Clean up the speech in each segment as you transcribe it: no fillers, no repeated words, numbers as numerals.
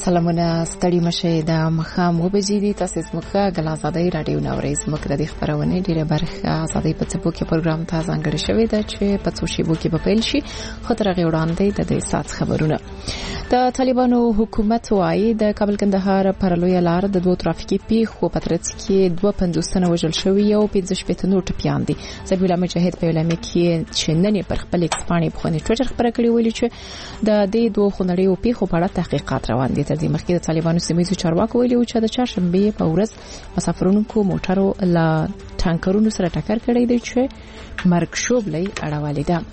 سلامونه ستړي مشه د مخام وبجې دي تاسو زموږه غل آزادۍ رادیو نورې زموږ د خبرونه ډیره برخه آزادۍ په څپو کې پروګرام ته ځانګړی شوی دی چې په څو شیبو کې به پیل شي خطر غوړاندې د دې سات خبرونه د طالبانو حکومت وايي د کابل کندهار پر لوی لار د دوه ترافیکي پیښو په ترڅ کې 250 تنه وژل شوی او 15 نور ټپيان دي زبیح الله مجاهد په اعلان کې چې نن پر خپل ایکسپانی په خونی ټویټر خبره کړې ویلي چې د دې دوه خونړیو پیښو په اړه تحقیقات روان دي تر دې مخکې د طالبانو سیمایي چارواکو ویلي چې د چهارشنبه په ورځ مسافرونکو موټرو لا ټانکرونو سره ټکر کړی دی چې مرګ شوبلې اړولې ده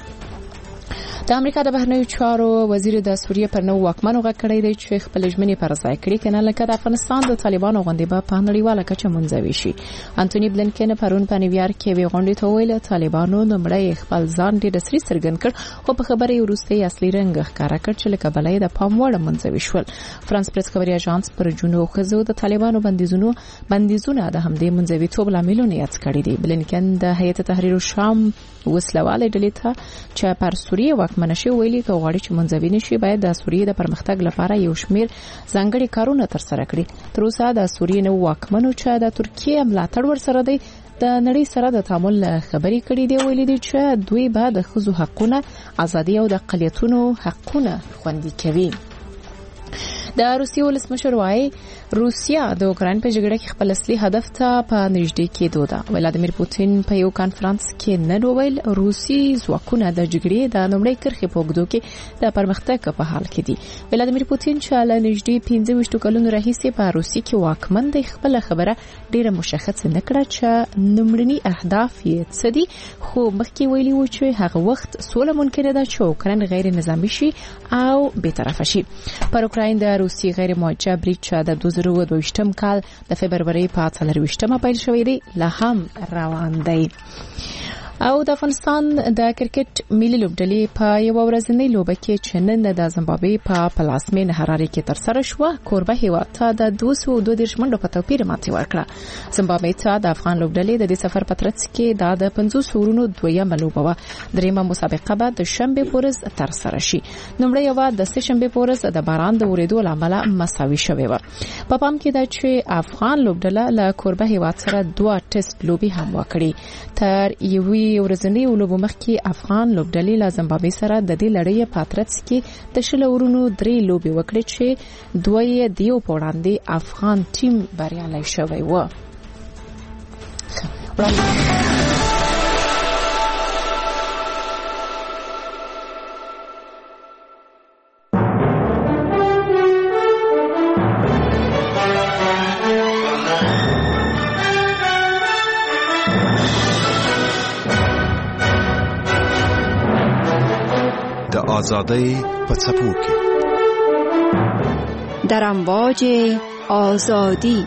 د امریکا د بهرنیو چارو وزیر د سوریه پر نو واکمنو غکړی دی چې خپل ژمنې پر ځای کړي کنه لکه د افغانستان د طالبانو غونډې په نړیواله کچه منځوي شي انټونی بلنکن پرون په نیویارک کې وی غونډې ته ویل طالبانو نمړی خپل ځان ډېر سری څرګند کړ خو په خبرې وروسته اصلي رنګ ښکارا کړ چې لکه بلای د پام وړ منځوي شول فرانس پریس خبري اژانس پر جنو خزو د طالبانو بندیزونه د همدې منځوي توب لاملونه یاد کړی دی بلنکن د هیئت تحریر الشام وسلواله ډلې ته چې پر سوریه واکمنشي ویلي که غواړي چې منځوي نشي باید د سوریه د پرمختګ لپاره یو شمیر ځانګړي کارونه ترسره کړي تر اوسه د سوریه نو واکمنو چې د ترکیه ملاتړ ورسره دی د نړۍ سره د تعامل خبري کړي دی ویلي دي چې دوی به د خزو حقونه ازادي او د اقلیتونو حقونه خوندي کوي د روسیې ولسمشر وايي روسیا د اوکران په جګړه کې خپل اصلي هدف ته په نږدې کېدو ده ولادمیر پوتین په یو کانفرنس کې نن ویل روسي ځواکونه د جګړې د نومړي کرخې په وګړو کې د پرمختګ په حال کې دي ولادمیر پوتین چې له نږدې 15 کلونو راهیسې په روسي کې واکمن دی خپل خبره ډیره مشخصه نکړه چې نومړني اهداف یې څه دي خو مخکې ویلي و چې هغه وخت سوله ممکن ده چې اوکران غیر نظامی شي او بی‌طرفه شي پر اوکران د روسي غیر موجه بریټ د 2022م کال د فبرवरी په 24مه پیل شوې دی لا هم روان دی او د افغانستان د کرکټ ملي لوبډلې په یو ورځنۍ لوبه کې چنن د زیمبابوې په پلاسمین حراري کې تر سره شو کوربه هیواد ته د 202 منډو په توپیر ماتې ورکړه زیمبابوې ته د افغان لوبډلې د سفر په ترڅ کې د 50 ورونو دویمه لوبه و دریمه مسابقه به د شنبه پورز تر سره شي نومړی یو د سهشنبه پورز د باران د ورېدو لامل مساوي شوی و په پام کې دا چې افغان لوبډله له کوربه هیواد سره 2 ټیسټ لوبي هم وکړي تر یوې ورځنی لوبو مخکې افغان لوبډلې له زیمبابوې سره د دې لړۍ په ترڅ کې د شلورونو 3 لوبي وکړي چې دوی دیو په وړاندې افغان ټیم بریالي شوی و آزادۍ په څپو کې در امواج آزادی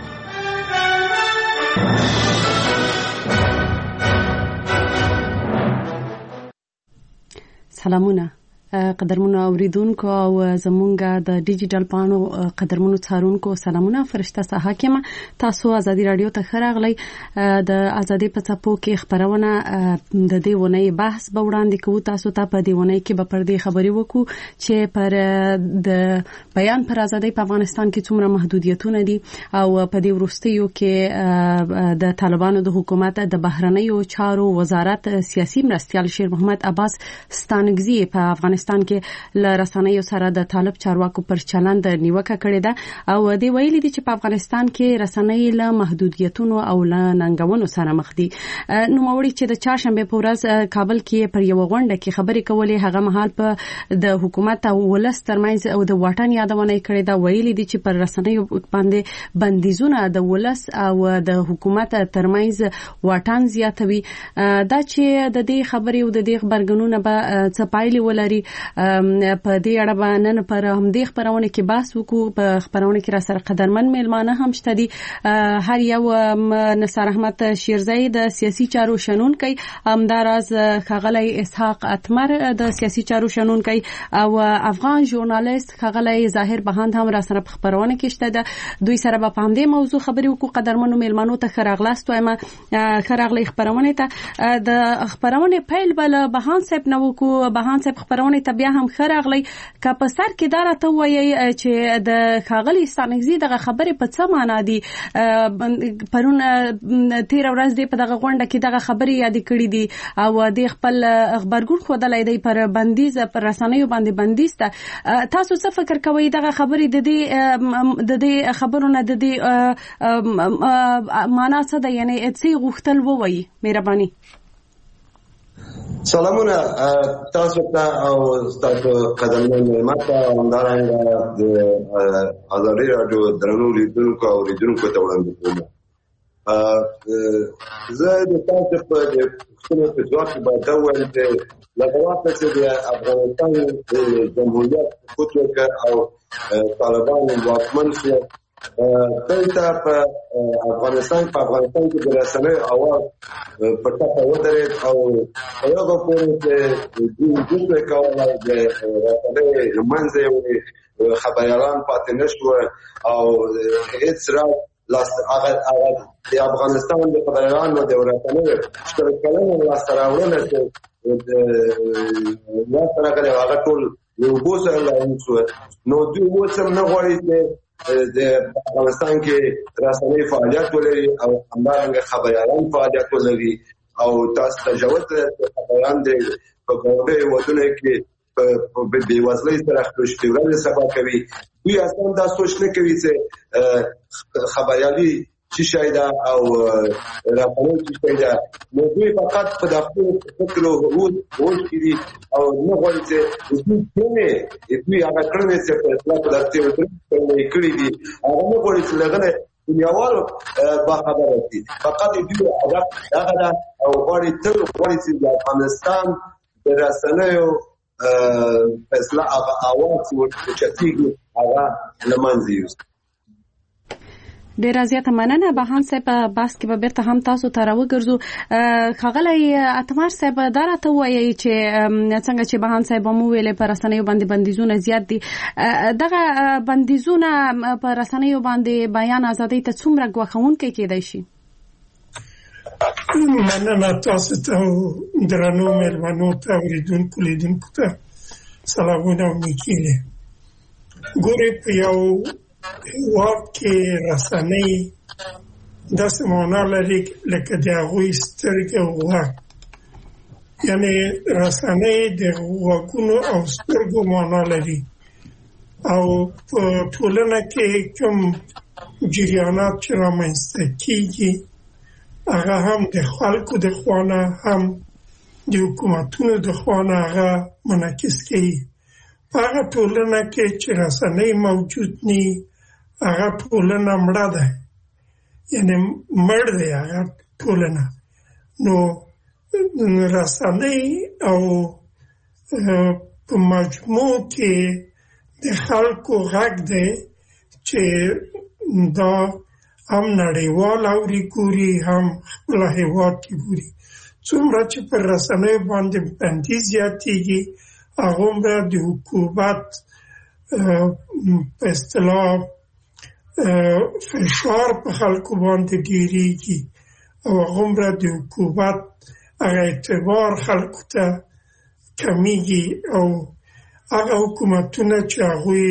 سلامونه قدرمنو اوریدونکو او زمونږ د ډیجیټل پانو قدرمنو څارونکو سلامونه فرشته حاکمه تاسو ازادي رادیو ته خراغلی د ازادي په څپو کې خبرونه د دې ونې بحث به وړاندې کوو تاسو ته په دې ونې کې به پر دې خبرې وکړو چې پر د بیان پر ازادي په افغانستان کې څومره محدودیتونه دي او په دې وروستیو کې د طالبانو د حکومت د بهرنیو چارو وزارت سیاسي مرستیال شیر محمد عباس ستانګزی په افغانستان کې لرسنیو سره د طالب چارواکو پر چلند نیوکه کړې ده او دی ویلي دي چې په افغانستان کې رسنۍ له محدودیتونو او له ننګونو سره مخ دي نو موري چې د چهارشنبه په ورځ کابل کې پر یو غونډه کې خبرې کولې هغه مهال په د حکومت او ولس ترمنځ او د واټن یادونه کړې ده ویلي دي چې پر رسنیو باندې بندیزونه د ولس او د حکومت ترمنځ واټن زیاتوي دا چې د دې خبرې او د دې خبرګونونه به څه پایلې ولري په دې اړه باندې پر همدې خبرونه کې بحث وکړو په خبرونه کې را سره قدرمن میلمانه هم شته دي هر یو نصر احمد شیرزئی د سیاسي چارو شنونکي همداراز خغلی اسحاق اتمر د سیاسي چارو شنونکي او افغان ژورنالیست خغلی ظاهر بهاند هم را سره په خبرونه کې شته ده دوی سره په همدې موضوع خبرې وکړو قدرمنو میلمانو ته خراغلاست وایم خراغلی خبرونه ته د خبرونه پیل بل بهاند صاحب نو کو بهاند صاحب خبرونه ځای ته بیا هم ښه راغلی. که په سر کې دا راته ووایئ چې د ښاغلي ستانکزي دغه خبرې په څه معنا دي؟ پرون تېره ورځ دی په دغه غونډه کې دغه خبرې یادې کړې دي او د خپل خبرګون ښودلی دی پر بندیز پر رسنیو باندې بندیز ته. تاسو څه فکر کوئ دغه خبرې د دې خبرو نه د دې معنا څه ده؟ یعنې څه غوښتل ووایي؟ مهرباني. سلامونه تاسو ته او تاسو قدمونو ملمت ته همدارنګه د ازادي راډیو درنو لیدونکو او اوریدونکو ته وړاندې کوم. زه د تاسو په خپل ځواب باندې دا وایم چې لکه وخت چې د افغانستان جمهوریت حکومت او طالبان واکمن شو دلته په افغانستان کې د رسنیو اواز په ټاپه ودرېد او هغه پورې چې دوی کولای د رسنیو منځ یې خبريالان پاتې نشو او هیڅ راز هغه د افغانستان د خبريالانو د رسنیو شترکانو لاسته راوړل چې هغه ټول یو بوسه لایمسو نو دوی وڅم نه غواړي چې د افغانستان کې رسنۍ فعالیت ولري او همدارنګه خبريالان فعالیت ولري او تاسو تجاوز خبريالان د په ګوډه ودونه کې په بېوزلۍ سره خپل اشتغال سبا کوي. دوی اصلا دا سوچ نه کوي چې خبريالي چې شایده او راپورونه چې شایده نو دوی فقط په داخلي فکر او هوښ کې او نه غواړي چې دوی هغه کړنې چې په اصلاح په داسې وکړي کړي دي هغه نه غواړي چې لغنه دنیاوال با خبره دي فقط دوی هغه او غواړي تل غواړي چې د افغانستان د رسنیو اصلاح هغه اواز ورچتيږي هغه لمنځي ډیر زیاته مننه. بهان صاحب بس کې به بیرته هم تاسو ته راوګرځو. ښاغلی اتمر صاحب دا راته وایي چې څنګه چې بهان صاحب مو ویلې پر رسنیو باندې بندیزونه زیات دي، دغه بندیزونه پر رسنیو باندې بیان ازادۍ ته څومره ګواښونکي کېدای شي؟ مننه تاسو ته درنو مېلمنو ته اوریدونکو لیدونکو ته سلامونه او نیکیلې. ګورې په یو هیواد کې رسنۍ داسې معنا لري لکه د هغوی سترګې او غوږ، یعنې رسنۍ د غوږونو او سترګو معنا لري او په ټولنه کې کوم جریانات چې رامنځته کېږي هغه هم د خلکو د خوانه هم د حکومتونو د خوانه هغه منعکس کوي. په هغه ټولنه کې چې رسنۍ موجود نی هغه ټولنه مړه ده، یعنی مړ دی هغه ټولنه. نو رسنۍ او په مجموع کې د خلکو غږ دی چې دا هم نړیوال اوري ګوري هم خپل هیواد کې ګوري. څومره چې پر رسنیو باندې بندیز زیاتېږي هغومره د حکومت په اصطلاح فشار په خلکو باندې ډېرېږي او هغومره د حکومت هغه اعتبار خلکو ته کمیږي او هغه حکومتونه چې هغوی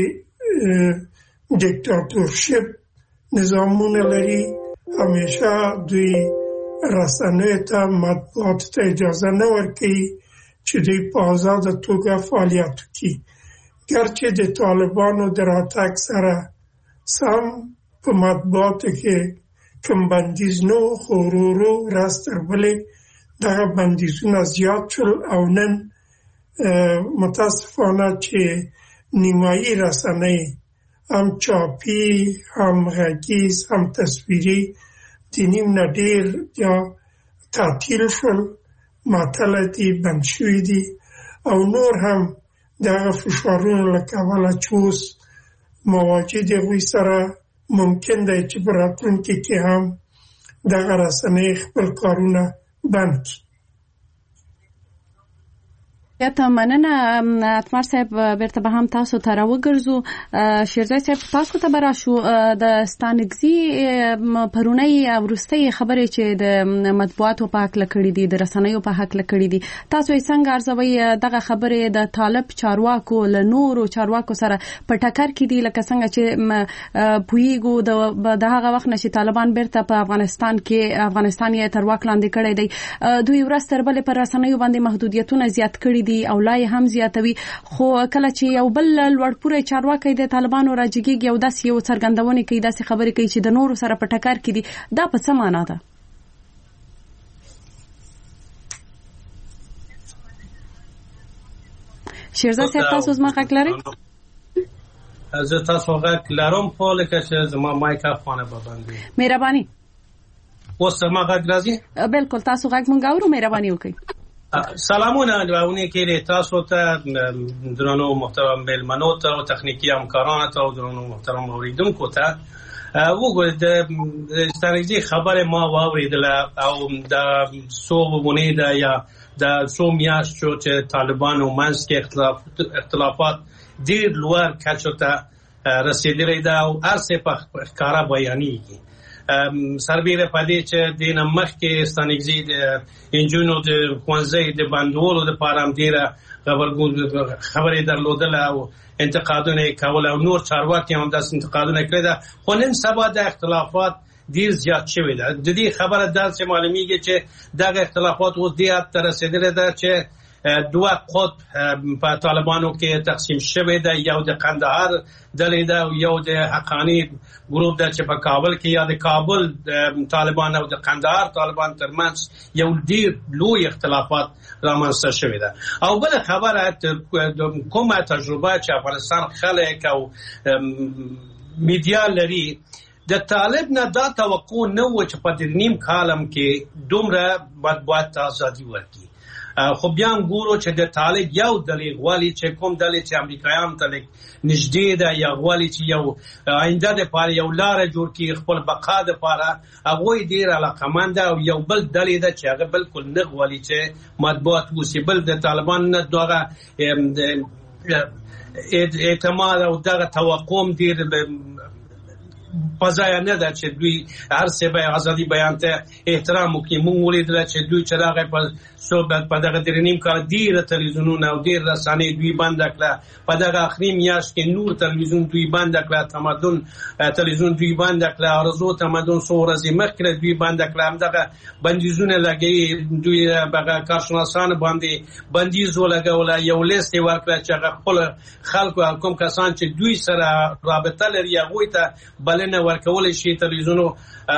دیکتاتورشپ نظامونه لري همیشه دوی رسنیو ته مطبوعاتو ته اجازه نه ورکوي چې دوی په آزاده توګه فعالیت وکړي. ګرچې د طالبانو د راتګ سره سم په مطبوعاتو کې کوم بندیز نه و، خو ورو ورو ورځ تر بلې دغه بندیزونه زیات شول او نن متاسفانه چې نیمایي رسنۍ هم چاپي هم غږیز هم تصویري د نیم نه ډېر یا تعطیل شول، معطله دي، بند شوي دي او نور هم دغه فشارونو له کبله چې اوس مواجه د هغوی سره ممکن دی چې په راتلونکي کې هم دغه رسنۍ خپل کارونه بند کړي. ته مننه اتمر صاحب بیرته به هم تاسو ته راوګرځو. شیرزای صاحب تاسو ته براشو د ستانګزي پرونی ورستۍ خبرې چې د مطبوعاتو په حق لکړې دي د رسنیو په حق لکړې دي تاسو یې څنګه ارزوي دغه خبرې د طالب چارواکو له نورو چارواکو سره په ټکر کې دي لکه څنګه چې پویګو د هغه وخت نشي طالبان بیرته په افغانستان یې تر واک لاندې کړی دی دوی ورځ تر بلې پر رسنیو باندې محدودیتونه زیات کړي دي او لا هم زیاتوي خو کله چې یو بل لوړپوړی چارواکي د طالبانو راجګي یو داسې یو څرګندونه کوي داسې خبرې کوي چې د نورو سره په ټکر کې دي دا په څه معنا ده؟ شیرزاد صاحب تاسو زما غږ لرئ؟ زه تاسو غږ لرم خو لکه چې زما مایک افغانه ببندي مهرباني اوس زما غږ راځي؟ بالکل تاسو غږ مونږ اورو مهرباني وکړئ. سلامونه اونې کې تاسو ته درنو محترم مېلمنو ته او تخنیکی همکارانو ته او درنو محترم اوریدونکو ته وګورئ د ستراتیژي خبره ما واوریدله او د څو ده یا د څو میاشتو چې طالبانو منځ کې اختلافات ډېر لوړ کچو ته رسیدلی ده او هر څه په ښکاره بیانېږي. سربیره پدې چې د مخکې ستانګزي د انجونو د ښوونځي د بندولو لپاره هم ډېره خبرې درلودله او انتقادونه یې کول او نور چارواکي هم داسې انتقادونه کړي ده خو نن سبا د اختلافات ډېر زیات شوي ده. د دې خبره داسې معلومیږي چې دغه اختلافات اوس دې حد ته رسېدلی ده چې دوه قطب په طالبانو کې تقسیم شوی ده یو د قندهار ډلې ده او یو د حقانی ګروپ ده چې په کابل کې یا د کابل طالبان او د قندهار طالبان ترمنځ یو ډېر لوی اختلافات رامنځته شوی ده. او بل خبره کومه تجربه چې افغانستان خلک او میډیا لري د طالب نه دا توقع نه و چې په نیم کالم کې دومره مطبوعات ازادي ورکړي خو بیا هم ګورو چې د طالب یو دلیل غواړي چې کوم دلیل چې امریکایان ته نږدې ده یا غواړي چې یو آینده دپاره یو لاره جوړ کړي خپل بقا دپاره هغوی ډېر علاقمند او یو بل دلیل ده چې هغه بالکل نه غواړي چې مطبوعات اوسي بل د طالبان نه دغه اعتماد او دغه توقع هم ډېر پځای نه ده چې دوی هر څه به ازادي بیان ته احترام وکړي. موږ ولیدل چې دوی چې راغی په دغه درې نیم کال ډېره تلویزیونونه او ډېر رسنۍ دوی بنده کړه په دغه اخري میاشت کې نور تلویزیون دوی بنده کړه تمدن تلویزیون دوی بنده کړه ارزو تمدن څو ورځې مخکې دوی بنده کړه همدغه بندیزونه لګوي دوی هغه کارشناسان باندې بندیز ولګوله یو لیست یې ورکړه چې هغه خپل خلکو کوم کسان چې دوی سره رابطه لري هغوی ته بلنه ورکولی شي تلویزیونو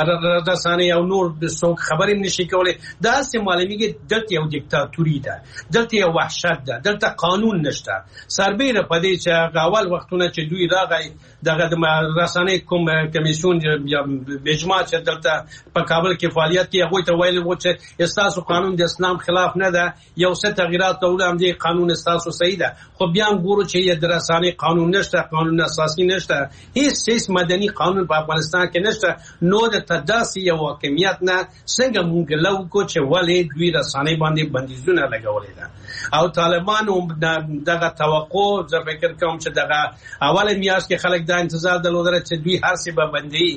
رسنۍ او نور څوک خبرې نشي کولی. داسې معلومیږي دلته یو دیکتاتوري ده دلته یو وحشت ده دلته قانون نشته. سربیره په دې چې اول وختونه چې دوی راغی دغه د رسنۍ کوم کمیسیون یا اجماع چې دلته په کابل کې فعالیت کوي هغوی ته ویل و چې ستاسو قانون د اسلام خلاف نه ده یو څه تغییرات راوړه هم دې قانون ستاسو صحیح ده خو بیا هم ګورو چې د رسنۍ قانون نشته قانون اساسي نشته هیڅ مدني قانون په افغانستان کې نشته. نو د تداسي یو حاکمیت نه څنګه مونږ لو کو چې ولې دوی رسنۍ باندې بندیزونه لګولې ده او طالبانو دغه توقع زه فکر کوم چې دغه اول میاشت کې خلک دا انتظار درلودل چې دوی هر څه به بندي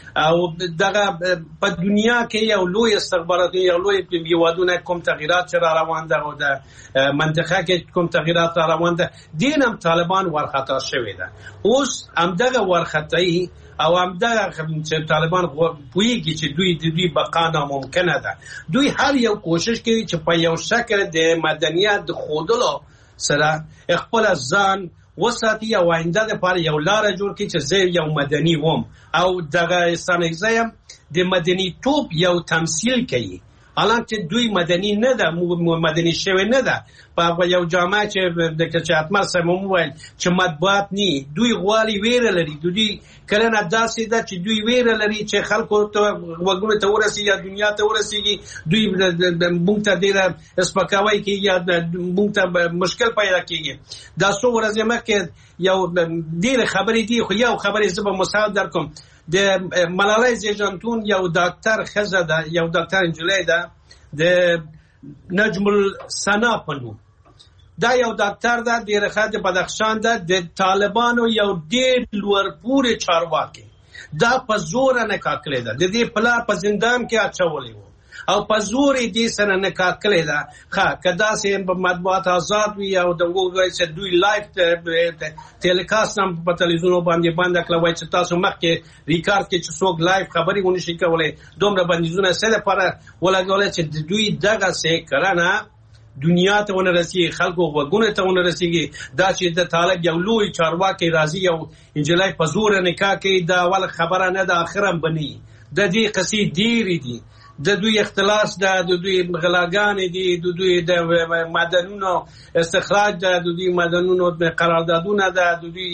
او دغه په دنیا کې یو لوی استخباراتي یو لوی هیوادونه کوم تغییرات را روان ده او د منطقه کې کوم تغییرات را روان ده دینم طالبان ورخطا شوی ده. اوس همدغه ورخطایی او همدغه چې طالبان پوهیږي چې دوی بقا ناممکنه ده دوی هر یو کوشش کوي چې په یو شکل د مدنیت د ښودلو سره خپل ځان وساتي او آینده لپاره یو لاره جوړ کړي چې زه یو مدني وم او دغه ستانګزي هم د مدني توپ یو تمثیل کوي حالانکه دوی مدني نه ده مدني شوی نه ده په یو جامعه چې د چاتمر سره موبایل چې مطبوعات ني دوی غواړي ویره لري دوی کله نه داسې ده چې دوی ویره لري چې خلکو ته وګړو ته ورسي یا دنیا ته ورسیږي دوی مونږ ته ډیره اسپکاوي کوي یا مونږ ته مشکل پیدا کیږي. دا څو ورځې مخکې یو ډیره خبرې دي خو یو خبرې زه به مثال درکوم د ملالۍ زیږنتون یو ډاکټر ښځه ده یو ډاکټر نجلۍ ده د نجم الثنا په نوم دا یو ډاکټر ده د رخت بدخشان ده د طالبانو یو ډېر لوړپوړی چارواکي دا په زور نه کاکلې ده د دې پلار په زندان کې اچولې وو او په زور دې سره نه کاکلې ده کدا سه په مطبوعات آزاد وي او د وګړي چې دوی لایف ټیلیکاست هم په تلویزیون باندې باندې کړوي چې تاسو مخکې ریکارډ کې چې څوک لایف خبري ونی شي کولای دومره بندیزونه سره لپاره ولګول چې دوی دغه سه کرانه دنیا ته ونرسي خلکو وګونه ته ونرسيږي دا چې د طالب یو لوی چارواکي راضي او انجلای په زور نکاح کوي دا ول خبره نه د اخرم بني د دې قصې ډېری دي د دوی اختلاس د دوی غلاګان دي د دوی د معدنونو استخراج د دوی معدنونو قراردادونه د دوی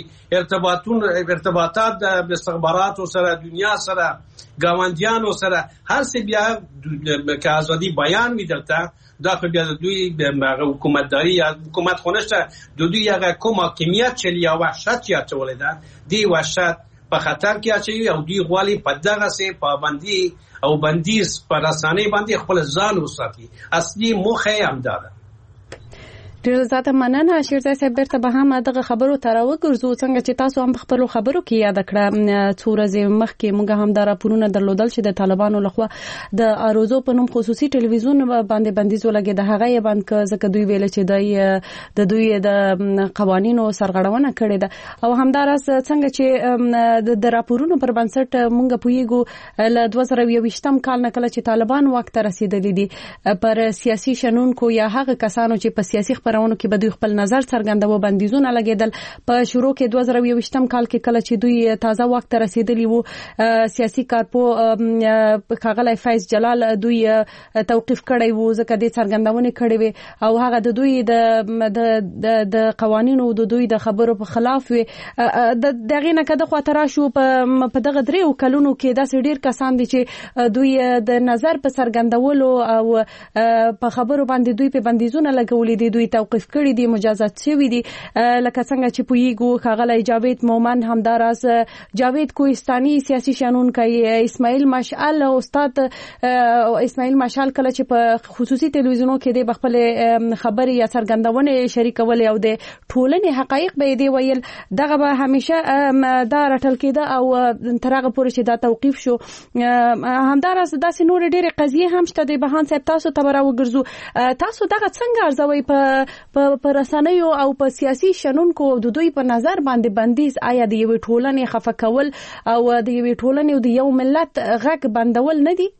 ارتباطات د استخباراتو سره دنیا سره گاونډیانو سره هر څه بیا که ازادي بیان وي دلته دا خو بیا د دوی حکومتداري یا حکومت خو نشته د دوی هغه کوم حاکمیت چې یا وحشت یا چولې ده دی وحشت په خطر کې اچوي او دوی غواړي په دغه سه پابندي او بندیز پر رسانې باندې خپل ځان وساتي اصلي موخه هم ده ډیر زیاته مننه شیرزای صاحب برته به هم دغه خبرو تراو ګرځو څنګه چې تاسو هم خپل خبرو کې یاد کړه څو ورځې مخکې موږ هم دا راپورونه درلودل چې د طالبانو لخوا د اروزو په نوم خصوصي ټلویزیون باندې بندیز ولګید هغه یې بند ک ځکه دوی ویل چې د دوی د قوانینو سرغړونه کړې ده او همدارس څنګه چې د راپورونو پر بنسټ موږ پویګو ل 2021 کال نه کله چې طالبان وخت رسیدلی دي پر سیاسي شنونکو یا هغه کسانو چې په سیاسي خبرونو کې به دوی خپل نظر څرګندوي بندیزونه لګیدل په شروع کې 2022 کال کې کله چې دوی تازه وخت رسیدلی وو سیاسي کارپو خاغلی فیض جلال دوی توقیف کړی وو ځکه د څرګندونه کړې وي او هغه د دوی د قوانینو د دوی د خبرو په خلاف وي دغه نه کده خو ترا شو په دغه دریو کلونو کې د ډیر کسان دي چې دوی د نظر په څرګندولو او په خبرو باندې دوی په بندیزونه لګولې دي دوی توقیف کړی دي مجازات شوی دي لکه څنګه چې پویګو خاغلی جاوید مومن همداراز جاوید کوهستاني سیاسي شنونکي اسماعیل مشعل استاد اسماعیل مشعل کله چې په خصوصي ټلویزیونو کې د خپل خبري یا څرګندونه شریکول او د ټولنې حقایق به دی ویل دغه به همیشه دا رټل کېده او ترغه پورې چې دا توقیف شو همداراز داسې نور ډېر قضیه هم شته د بهان صاحب تاسو ته راوګرځو تاسو دغه څنګه ارزوي په رسنیو او په سیاسي شنونکو د دوی په نظر باندې بندیز آیا د یوې ټولنې خفه کول او د یوې ټولنې او د یو ملت غږ بندول نه دي؟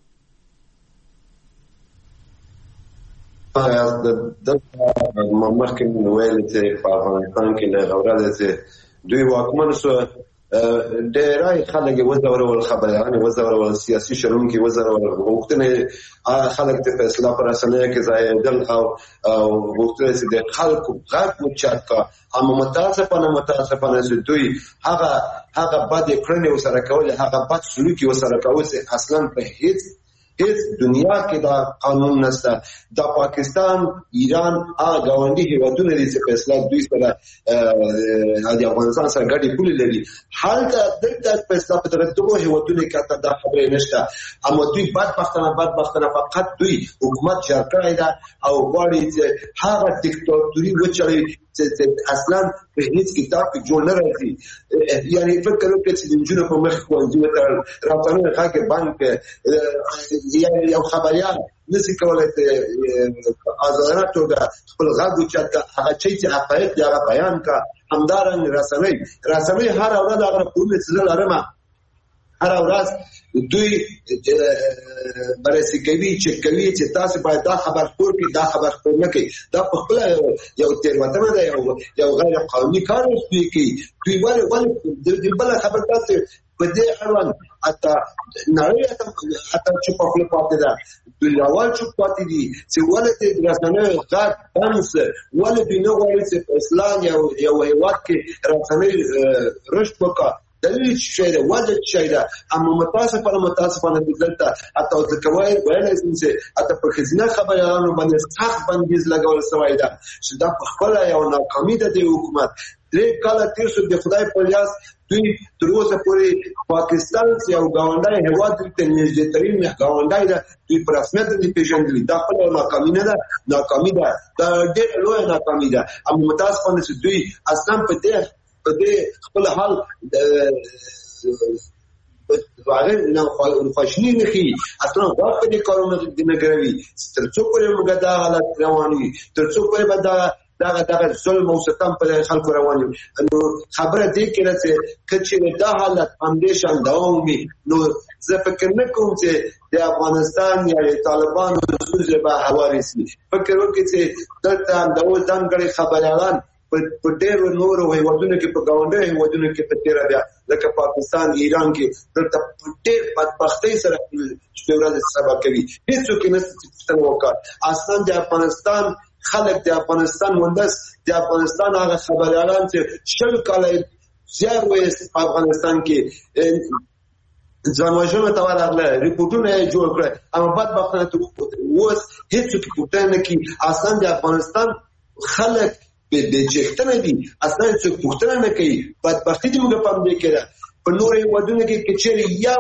د مخکې ویل چې په افغانستان کې له غوړه دوی واکمن سو ډېرای خلک وزورول خبريان وزورول سیاسي شنونکي وزورول وختونه خلک ته فیصله پر اسنه کې ځایدل او وختونه چې د خلکو غږ مچاکا اما متاسفانه چې دوی هغه بد کړنې وسره کول هغه بد سلوکي وسره کول اصلا په هیڅ دنیا کې دا قانون نشته د پاکستان ایران غونډي هیوادونه دي چې فیصله دوی سره د افغانستان سره ګډي پولې لري حالت د فیصله په تر دغه هیوادونه کې ته دا خبره نشته اما دوی بدبختانه فقط دوی حکومت جوړ کړی دا او غواړي چې هغه دیکتاتوري وچړي چې اصلا په هیڅ کتاب کې جوړ نه راځي یعنی فکر وکړئ چې د جنونو په مخ کوی تر راځنه هغه بانک یو خبريال نسی کولای ته آزادانه توګه خپل غږ وچاته هغه چې حقایق یا بیان کا همدارن رسنۍ هر اورا دا غوښتنه چې لرمه هر ورځ دوی بررسي کوي چې تاسو باید دا خبر خور کې دا خبر خور نه کوي دا په خپل یو تیروتنه ده یو غیر قانوني کار کوي دوی ولې د بل خبر تاسو په دې اړوند اته نړۍ اته چې په خپل پاتې ده دوی اول چې پاتې دي چې ولته د رسنۍ غږ بنس ولې نه غواړي چې اسلام یو هیواد کې رسنۍ رشد وکړي دلیل شي دا وجه شي دا اما متاسفانه دلته اته ځکوي وایي چې اته په خزینه خبرانو باندې سخت بندیز لګول شوی دا چې دا په خپل یو ناکامي ده د حکومت 3 کاله تیر شو د خدای په لیاس دوی تر اوسه پورې پاکستان چې یو ګاونډی هیواد ته نږدې ترین ګاونډی ده دوی په رسمیت نه پیژندلي. دا خپله ناکامي نه ده، ناکامي ده، دا ډېره لویه ناکامي ده. اما متاسفانه چې دوی اصلا په دې خپل حال هغه نه خواشینی نه کی اصلا دا په دې کارونه نه کوي. تر څو پورې موږ دا حالت رواني، تر څو پورې به دا ظلم او ستم په خلکو رواني. نو خبره دې کې راځي چې دا حالت اندیشان دوامي. نو زه فکر نه کوم چې د افغانستان یا طالبانو څه به حوارسي. فکر وکړئ چې دلته د ځانګړي خبريالان په ډېرو نورو هیوادونو کې په ګاونډي هیوادونو کې په تیر بیا لکه پاکستان، ایران کې دلته ډېر بدبختۍ سره شپې ورځې سبا کوي. هیڅوک نه ستنه وکړ. اصلا د افغانستان خلک، د افغانستان وندس، د افغانستان هغه خبريالان چې 20 کاله زیار وایست په افغانستان کې ځانوژنه ته ورغله، ریپورټونه یې جوړ کړل، اما بدبختانه اوس هیڅوک پوښتنه نه کوي. اصلا د افغانستان خلک به چختنه دي، اصلا څوک پوښتنه نه کوي. بدبختی دې موږ په دې کې ده. په نورو هیوادونو کې چېرې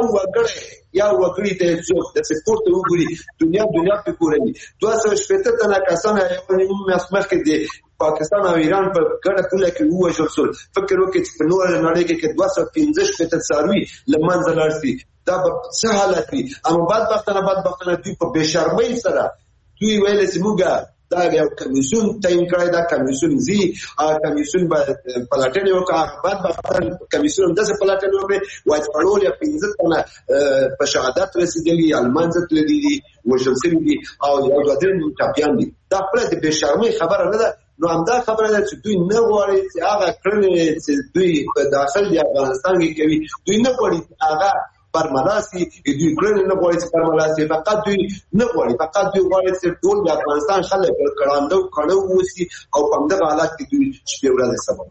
یا وګړي ته څوک د سپورت وګړي دنیا په کورنۍ 270 تنه کسان یو مسمخ کې دي پاکستان او ایران په ګډه توګه کې وژل شول. فکر وکړئ چې په نورو نړۍ کې 215 څاروي لمنځه لاړ شي. دا به څه حالت وي؟ اما بدبختانه دوی په بېشرمۍ سره دوی ویل چې موږ دا یو کمیسیون تعیین کړی، دا کمیسیون کمیسیون به پلټنې وکړي. بدبختانه کمیسیون داسې پلټنې وکړي وایي څلور یا 15 تنه په شهادت رسېدلي، المنځه تللي دي، وژل شوي دي او یو دوه درې ټپیان دي. دا خپله د بېشرمۍ خبره نه ده. نو همدا خبره ده چې دوی نه غواړي چې هغه کړنې چې دوی په داخل د افغانستان کې کوي، دوی نه غواړي هغه پرملاسي. دوی کړنې نه غواړي چې پرملاسي، فقط دوی نه غواړي، فقط دوی غواړي چې ټول د افغانستان خلک کړاندو وسی او په همدغه حالت کې دوی شپې ورځې سبا.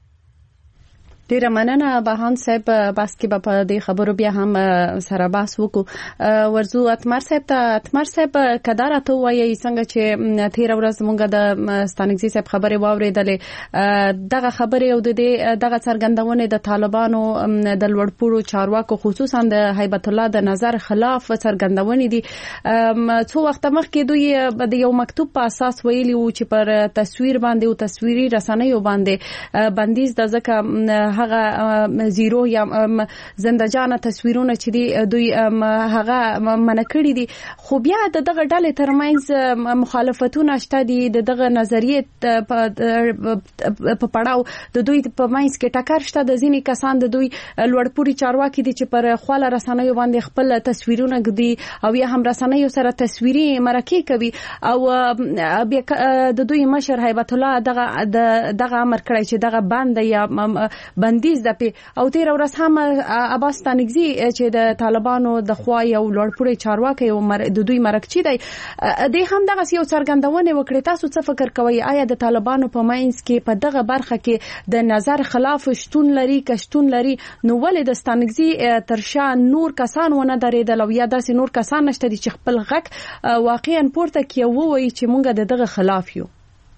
ډیره مننه بهان صاحب. بس کې په دې خبرو بیا هم سره بحث وکړو. ورزو اتمر صاحب کدار ته وایي څنګه چې 13 ورځ مونږ د ستانګزي صاحب خبره واوریدلې، دغه خبره او دغه څرګندونه د طالبانو د لوړپوړو چارواکو خصوصا د هیبت الله د نظر خلاف څرګندونه دي. څو وخت مخکې دوی د یو مکتوب په اساس ویلي وو چې پر تصویر باندې او تصویري رسنیو باندې بندیز د ځکه هغه زیرو یا زندجانه تصویرونه چې دوی هغه منکړي دي. خو بیا دغه ډلې ترمنځ مخالفتونه شته دي. دغه نظریه په پړاو د دوی په منځ کې ټکر شته. د ځینې کسان د دوی لوړپوړي چارواکي دي چې پر خپل رسنیو باندې خپل تصویرونه ږدي او یا هم رسنیو سره تصویري مرکه کوي او د دوی مشر هیبت الله دغه امر کړی چې دغه بند یا بندیز ده په او 13 ورځ هم عباس ستانګزي چې د طالبانو د خوا یو لوړپوړي چارواکي او د دوی مرکچی دی د هم دغه یو څرګندونه وکړه. تاسو څه فکر کوئ؟ آیا د طالبانو په ماینس کې په دغه برخه کې د نظر خلاف شتون لري نو ولې د ستانګزي ترشا نور کسان ونه درېدل او یا داسې نور کسان نشته چې خپل غږ واقعا پورته کوي وایي چې مونږ دغه خلاف یو؟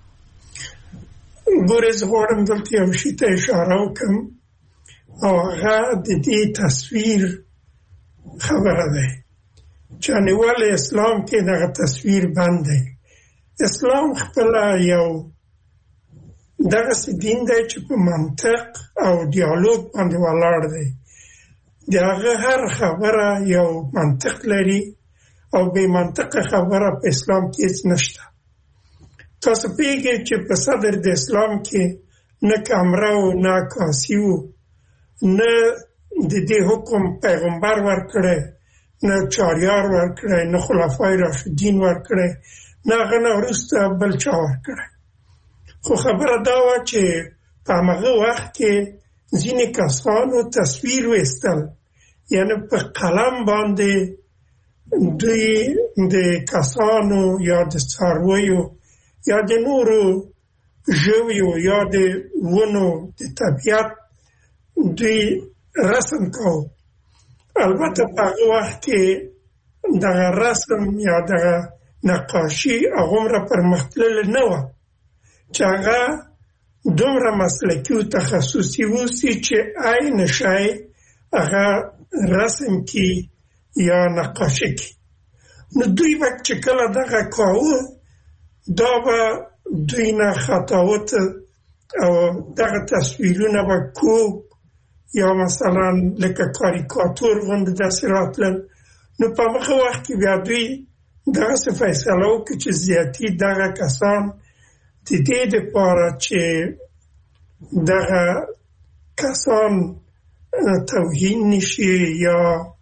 ګورز غواړم دلته یو شی ته اشاره وکړم او هغه د دې تصویر خبره ده چې نوال اسلام کې دغه تصویر بند دی. اسلام خپل یو دغه دین دی چې په منطق او دیالوګ باندې ولاړ دی. دغه هر خبره یو منطق لري او بې منطقه خبره په اسلام کې هیڅ نشته. تاسو پیږئ چې په صدر د اسلام کې نه کامره او نه کاسی و، نه د دې حکم پیغمبر ورکړی، نه چاریار ورکړی، نه خلفای راشدین ورکړی، نه هغه نه وروسته بل چا ورکړی. خو خبره دا وه چې په همغه وخت کې ځینې کسانو تصویر ویستل، یعنی په قلم باندې دوی د کسانو یا د څارویو یا د نورو ژویو یا د ونو د طبیعت دوی رسم کوو. البته په هغه وخت کې دغه رسم یا دغه نقاشي هغومره پرمختللې نه وه چې هغه دومره مسلکي او تخصصي اوسي چې عین شی هغه رسم کی یا نقاشي کی. نو دوی وخت چې کله دغه کاوه دا به دوی نه خطاوت او دغه تصویرونه به کوب یا مثلا لکه کاریکاتور غوندې داسې راتلل. نو په مخه وخت کې بیا دوی دغسې فیصله وکړي چې زیاتي دغه کسان د دې دپاره چې دغه کسان توهین نشي یا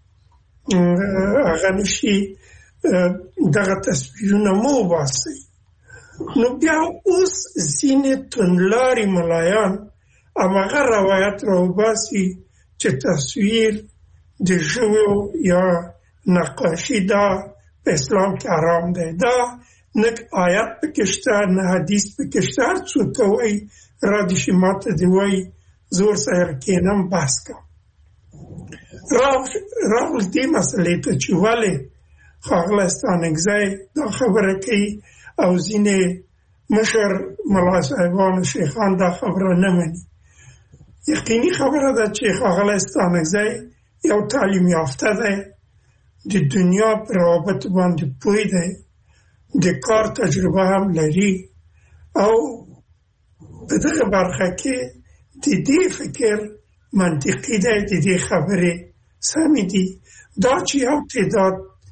هغه نشي دغه تصویرونه مو وباسي. نو بیا اوس ځینې توندلاري ملایان هماغه روایت راوباسي چې تصویر د ژوو یا نقاشي دا په اسلام کې حرام دی. دا نه آیت پکې شته نه حدیث پکې شته. هر څوک وایي را دې شي ماته دې وایي زور سره کښېنم بحث کوم. راغل دې مسئلې ته چې ولې ښاغلی ستانکزی دا خبره کوي او ځینې مشر ملا صاحبان شیخان دا خبره نه مني. یقیني خبره ده چې ښاغلی ستانکزی یو تعلیم یافته دی، د دنیا په روابطو باندې پوه دی، د کار تجربه هم لري او په دغه برخه کې د دې فکر منطقي دی، د دې خبرې سمې دي. دا چې یو تعداد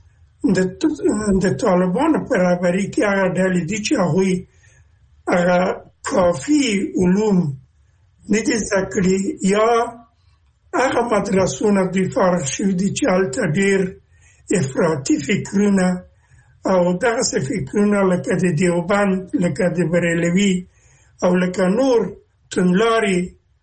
د طالبانو په رهبري کې هغه ډلې دي چې هغوی هغه کافي علوم نه دي زده کړي یا هغه مدرسونه دوی فارغ شوي دي چې هلته ډېر افراطي فکرونه او دغسې فکرونه لکه د دیوبند، لکه د بریلوي او لکه نور توندلاري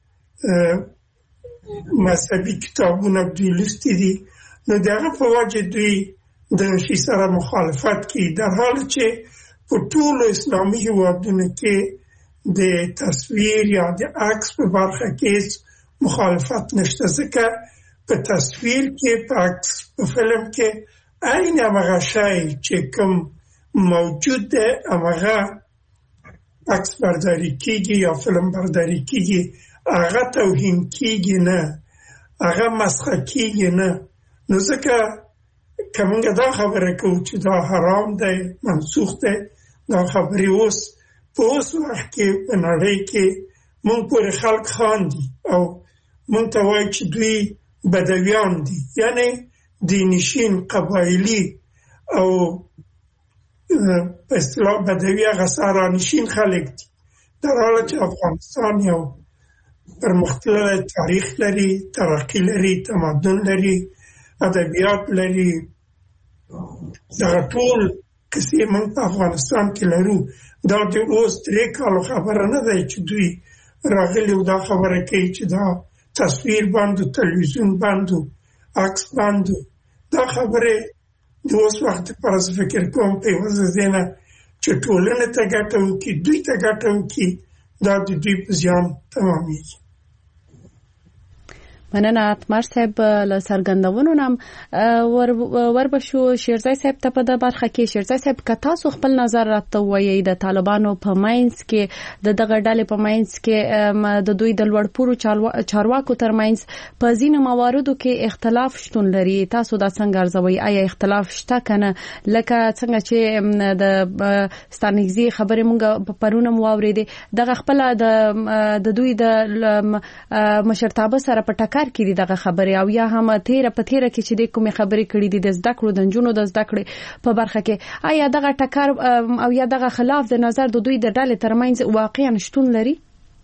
مذهبي کتابونه دوی لوستي دي. نو د هغه په وجه دوی دغه شي سره مخالفت کوي، در حال چې په ټولو اسلامي هېوادونو کې د تصویر یا د عکس په برخه کې مخالفت نشته، ځکه په تصویر کې، په عکس، په فلم کې عین همغه شی چې کوم موجود دی همغه عکس برداری کېږي یا فلم برداری کېږي، هغه توهین کېږي نه، هغه مسخه کېږي نه. نو ځکه که موږ دا خبره کوو چې دا حرام دی، منسوخ دی، دا خبرې اوس په اوس وخت کې په نړۍ کې موږ پورې خلک خاندي او موږ ته وایي چې دوی بدویان دي، یعنی دینشین قبایلي او په اصطلاح بدوي هغه سهرانشین خلک دي، در حاله چې افغانستان یو پرمختللی تاریخ لري، ترقي لري، تمدن لري، ادبیات لري. دغه ټول کیسې موږ په افغانستان کې لرو. دا د اوس 3 کالو خبره نه دی چې دوی راغلي او دا خبره کوي چې دا تصویر باندې، تلویزیون باندې، عکس باندې. دا خبره د اوس وخت پر از فکر کوم په وجه دی نه چې ټولنه ته ګټه وکړي، دوی ته ګټه وکړي، دا د دوی په زیان تمامېږي. مننه اتمر صاحب له څرګندونو نام وربشو شیرزای صاحب ته په د برخه کې. شیرزای صاحب که تاسو خپل نظر راته وایي د طالبانو په ماینس کې د دغه ډلې په ماینس کې د دوی د لوړپوړو چارواکو تر ماینس په ځینو مواردو کې اختلاف شتون لري، تاسو دا څنګه ارزوي؟ آیا اختلاف شته کنه؟ لکه څنګه چې د ستانکزي خبرې مونږ په پرونه مو واورېدې، دغه خپل د دوی د مشرتابه سره په ټکر کې دي دغه خبرې، او یا هم تیره کې چې د کومې خبرې کړې دي د زده کړو د نجونو د زده کړې په برخه کې، آیا دغه ټکر او یا دغه خلاف د نظر د دوی د ډلې ترمنځ واقعا شتون لري؟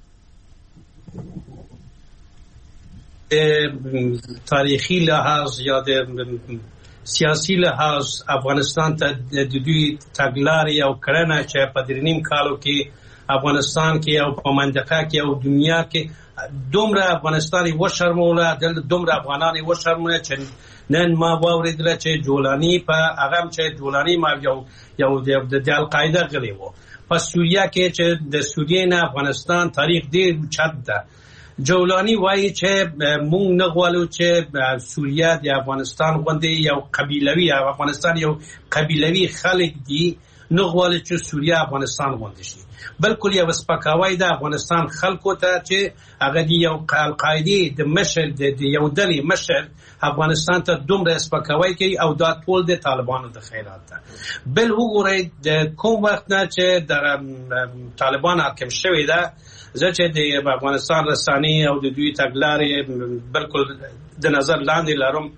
تاریخي لحاظ یا د سیاسي لحاظ افغانستان ته د دوی تګلارې او کړنه چې په 3.5 کالو کې افغانستان کې او په منطقه کې او دنیا کې دومره افغانستان و شرموله، دومره افغانان و شرموله چې نن ما واورېدل چې جولانی په هغه چې جولانی ما یو د القاعده غلی وو په سوریه کې چې د سوریې نه افغانستان تاریخ ډېر چت ده. جولانی وایي چې مونږ نه غواړو چې سوریه د افغانستان غوندې یو قبیلوي، افغانستان یو قبیلوي خلک دي نه غواړي چې سوریه افغانستان غونډه شي، بلکې یو سپکاوی د افغانستان خلکو ته چې هغه دی یو القاعده د مشر د یو ډلې مشر افغانستان ته دومره سپکاوی کوي او دا ټول د طالبانو د خیرات ده. بل وګورئ د کوم وخت نه چې د طالبان حاکم شوی ده، زه چې د افغانستان رسانې او د دوی تګلارې بالکل د نظر لاندې لرم،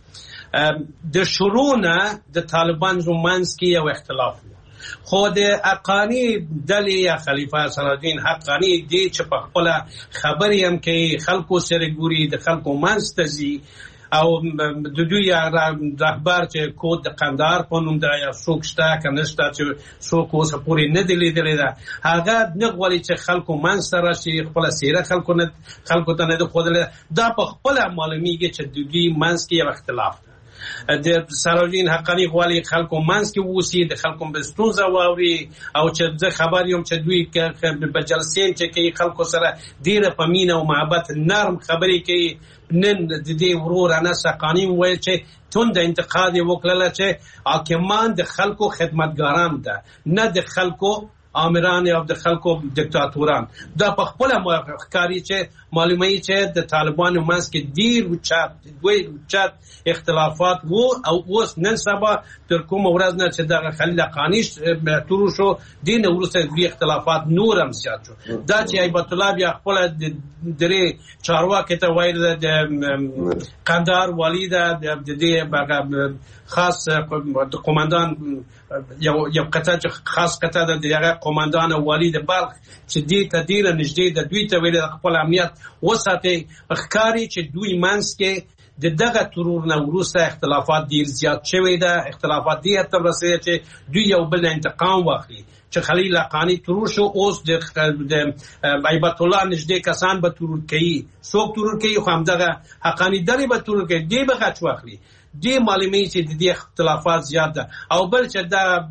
د شروع نه د طالبان زمانس کې یو اختلاف و، خو د حقانی ډلې یا خلیفه صلاح الدین حقانی دی چې په خپل خبرې هم کوي، خلکو سره ګوري، د خلکو منځ ته ځي او د دوی رهبر چې کود د قندهار په نوم ده یا څوک شته که نشته چې څوک اوسه پورې نه دی لیدلی ده، هغه نه غواړي چې خلکو منځ ته راشي، خپله څیره خلکو ته نه ده ښودلې. دا په خپله معلومیږي چې د دوی منځ کې یو اختلاف ده. د صلاح الدین حقانی غواړي خلکو منځ کې واوسي، د خلکو به ستونزه واوري، او چې زه خبر یم چې دوی په جلسې چې کوي خلکو سره ډېره په مینه او محبت نرم خبرې کوي. نن د دې ورور انس حقانی وویل چې تند انتقاد یې وکړله چې حاکمان د خلکو خدمتګاران ده، نه د خلکو آمران یا د خلکو دیکتاتوران. دا په خپله ښکاري چې معلوموي چې د طالبانو منځ کې ډېر اوچت اختلافات و او اوس نن سبا تر کومه ورځ نه چې دغه خلیل حقاني تورو شو، دې نه وروسته دوی اختلافات نور هم زیات شو. دا چې هیبت الله بیا خپله درې چارواکي ته ویل د قندهار والي ده، د دې خاص قماندان یو قطعه چې خاص قطعه ده د هغه قماندان او والي د بلخ چې دې ته ډېره نږدې ده، دوی ته ویل خپل امنیت وساتئ. ښکاري چې دوی منځ کې د دغه ترور نه وروسته اختلافات ډېر زیات شوی ده، اختلافات دې حد ته رسېدلي چې دوی یو بل نه انتقام واخلي. چې خلیل حقانی ترور شو، اوس د هیبت الله نږدې کسان به ترور کوي. څوک ترور کوي؟ خو همدغه حقانی ډلې به ترور کوي، دې به غچ واخلي. دې معلوموي چې د دې اختلافات زیات ده. او بل چې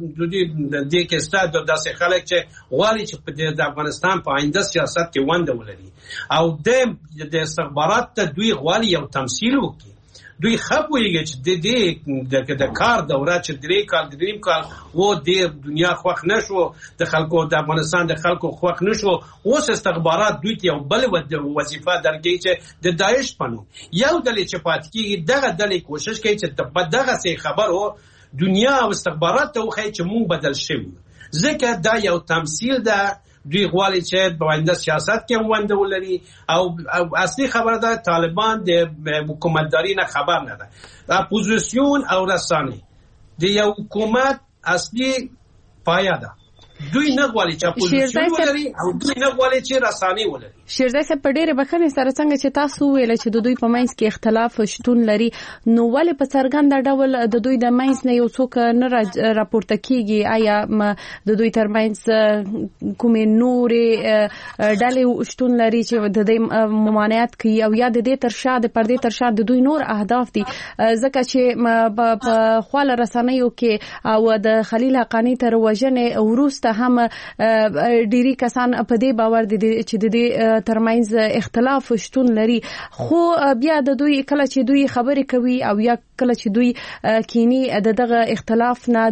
دې کې شته داسې خلک چې غواړي چې د افغانستان په آینده سیاست کې ونډه ولري، او د استخبارات ته دوی غواړي یو تمثیل وکړي. دوی ښه پوهېږي چې د کار دوره چې دریم کال و د دنیا خوښ نه شو، د خلکو د افغانستان د خلکو خوښ نه شو. اوس استخبارات دوی ته یو بل وظیفه درکوي چې د داعش په نوم یو ډلې چې پاتې کېږي، دغه ډلې کوشش کوي چې په دغسې خبرو دنیا او استخبارات ته وښایي چې مونږ بدل شوي، ځکه دا یو تمثیل ده. دوی غواړي چې په آینده سیاست کې ونډه ولري. او اصلي خبره ده طالبان د حکومتداري نه خبر نه ده. اپوزیسیون او رسانې د یو حکومت اصلي پایه ده. دوی نه غواړي چې اپوزیسیون ولري او دوی نه غواړي چې رسانې ولري. شیرزای صاحب په ډېرې بخښنې سره څنګه چې تاسو ویل چې د دوی په منځ کې اختلاف شتون لري، نو ولې په څرګنده ډول د دوی د منځ نه یو څوک نه راپورته کیږي؟ آیا د دوی ترمنځ کومې نورې ډلې شتون لري چې د دې ممانعت کوي، او یا د دې تر شا د پردې تر شا د دوی نور اهداف دي؟ ځکه چې په خواله رسنیو کې او د خلیل حقانی تر وژنې وروسته هم ډېری کسان په دې باور دي چې د دې ترمنځ اختلاف شتون لري. خو بیا د دوی کله چې دوی خبرې کوي او یا کله چې دوی کینی دغه اختلاف نه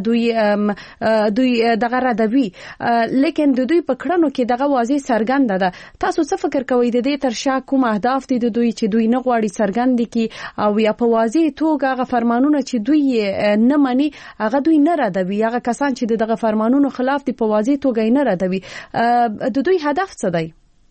دوی دغه ردوي، لیکن د دوی په کړنو کې دغه واضح څرګنده ده. تاسو څه فکر کوئ د دې تر شا کوم اهداف دي د دوی چې دوی نه غواړي څرګند کړي، او یا په واضح توګه هغه فرمانونه چې دوی نه مني هغه دوی نه ردوي، هغه کسان چې دغه فرمانونو خلاف دي په واضح توګه نه ردوي، د دوی هدف څه دی؟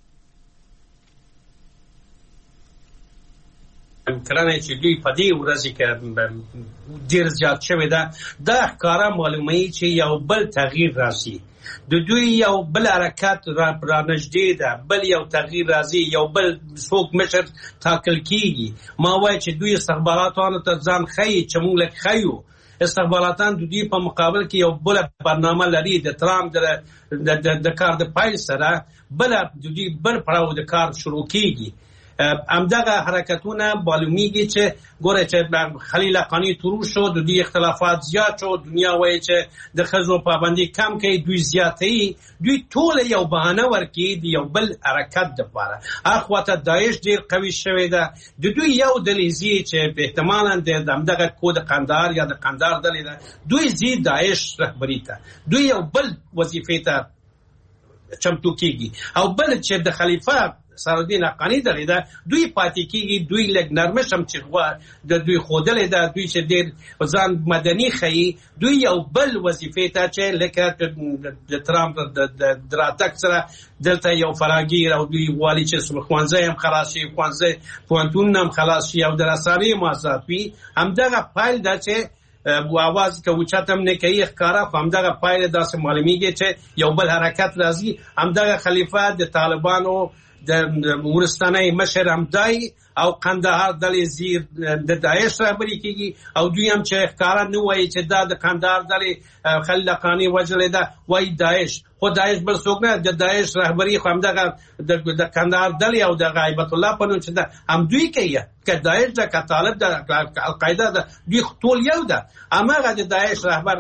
کرانه چې دوی په دې ورځ کې ډېر زیات شوی ده، دا ښکاره معلوموي چې یو بل تغییر راځي. د دوی یو بل حرکت را نږدې ده، بل یو تغییر راځي، یو بل څوک مشر ټاکل کېږي. ما وایي چې دوی استخباراتانو ته ځان ښیي چې موږ لږ ښیو. استخباراتان د دوی په مقابل کې یو بل برنامه لري د ترامپ د کار د پایل سره، بل د دوی بل پړاو د کار شروع کېږي. همدغه حرکتونه معلومیږي چې ګوره چې خلیل حقانی تورو شو د دې اختلافات زیات شو دنیا وایي چې د ښځو پابندي کم کوي دوی زیاتوي دوی ټول یو بهانه ورکوي د یو بل حرکت دپاره اخوا ته داعش ډېر قوي شوی ده د دوی یو ډلې ځي چې احتمالا د همدغه کود قندهار یا د قندهار ډلې ده دوی ځي داعش رهبري ته دوی یو بل وظیفې ته چمتو کیږي او بل چې د خلیفه سرالدین حقانی دلې ده دوی پاتې کیږي دوی لږ نرمش هم چې د دوی خودلې ده دوی چې ډېر ځان مدني ښیي دوی یو بل وظیفې ته چې لکه د ترامپ د راتګ سره دلته یو فراګیر او دوی والي چې ښوونځی هم خلاص شي ښوونځی پوهنتونونه هم خلاص شي او د رسنیو مؤسسات وي همدغه پایل ده چې اواز که اوچتم نه کوي ښکاره خو همدغه پایله داسې معلومیږي چې یو بل حرکت راځي همدغه خلیفه د طالبانو د ورستاني مشر همدای او قندهار ډلې زیر د داعش رهبري کیږي او دوی هم چې ښکاره نه وایي چې دا د قندهار ډلې خلیل حقانی وجلې ده وایي داعش خو داعش بل څوک نه د داعش رهبري خو همدغه د قندهار ډلې او د هیبت الله په نوم چې ده هم دوی کوي که داعش ده که طالب ده که القاعده ده دوی ټول یو ده هماغه د داعش رهبر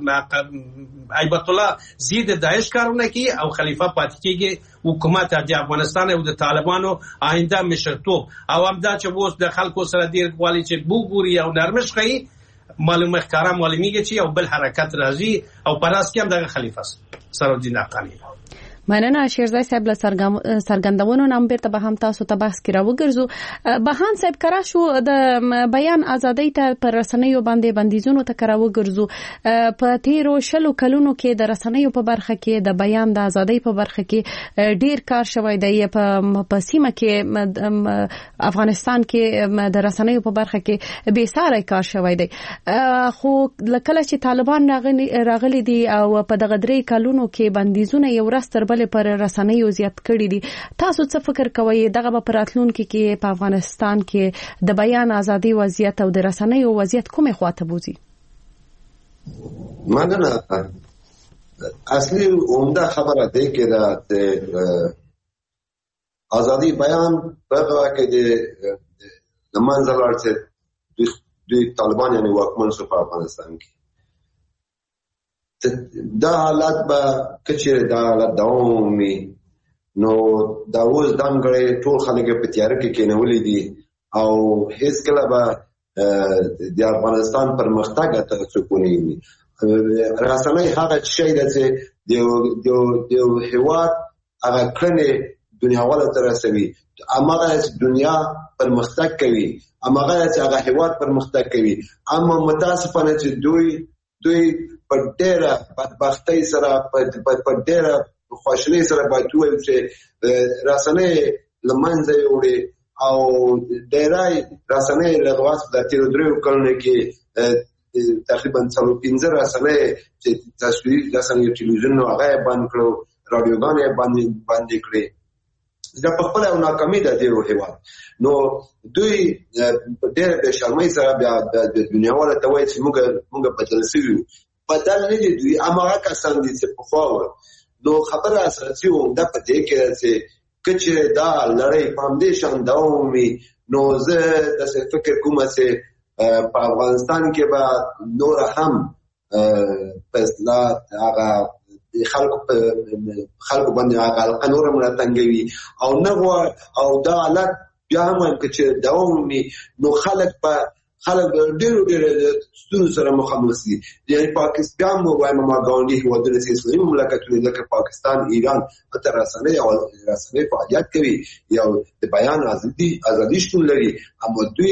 هیبت الله زید داعش کارونه کوي او خلیفه پاتې کیږي حکومت د افغانستان او د طالبانو آینده مشرتوب او همدا چې اوس د خلکو سره ډیر غواړي چې بوګوري او نرمش کوي معلومه ښکارا معلومیږي چې یو بل حرکت راځي او پراس کې هم د خلیفہ سرالدین حقانی مننه شیرزای صاحب له څرګندونو نام بیرته به هم تاسو ته بحث کې راوګرځو بهان صاحب کرا شو د بیان ازادۍ ته پر رسنیو باندې بندیزونو ته راوګرځو په تیرو شلو کلونو کې د رسنیو په برخه کې د بیان د ازادۍ په برخه کې ډیر کار شوی دی په سیمه کې افغانستان کې د رسنیو په برخه کې بې ساري کار شوی دی خو لکه چې طالبان راغلي دي او په دغه درې کلونو کې بندیزونه یو رستر پر رسنیو زیات کړی دي تاسو څه فکر کوئ دغه په راتلونکي کې په افغانستان کې د بیان ازادي وضعیت او د رسنیو وضعیت کومه خواته بوزي مننه اصلي عمده خبره ده کې د ازادي بیان په هغه کې د منځلار چې د طالبان یعنی واکمن شو په افغانستان کې دا حالت به کچره دا حالت دوامي نو دا اوس دمګړې ټول خلک په تیار کې کېنولې دي او هیڅ کله به د افغانستان پرمختګ ته څکونی راسنۍ هغه شی چې د هیواد هغه کړنې دنیا والا تر رسوي امغه دنیا پرمختګ کوي امغه چې هغه هیواد پرمختګ کوي اما متاسفانه چې دوی په ډېره بدبختۍ سره په ډېره خوشحالۍ سره باید ووایو چې رسنۍ له منځه یوړې او ډېری رسنۍ له غواص د تېرو دریو کلونو کې تقریبا 4-5 رسنۍ چې تصویري رسنۍ ټلویزیون هغه بند کړو رادیوګانې بند کړې دا په خپل ناکامي ده د هیواد نو دوی ډېر د شرمۍ سره بیا د دنیا والا ته وایي چې موږ بدل شوي بدل نه دي دوی هغه کسان دي چې پخوا وو نو خبره اساسي عمده په دې کې چې کچې دا لړۍ فاونډیشن دوامي نو زه د فکر کوم چې په افغانستان کې به نور هم فیصله هغه خلکو باندې هغه قانون مرتنګوي او نه او دا حالت بیا هم چې دوامي نو خلک ډېر ستونزو سره مخامخ دي یعنی پاکستان مو وایم ما ګاونډي هیوادونه چې اسلامي مملکتونه لکه پاکستان ایران په رسنۍ فعالیت کوي یو د بیان ازادي شتون لري اما دوی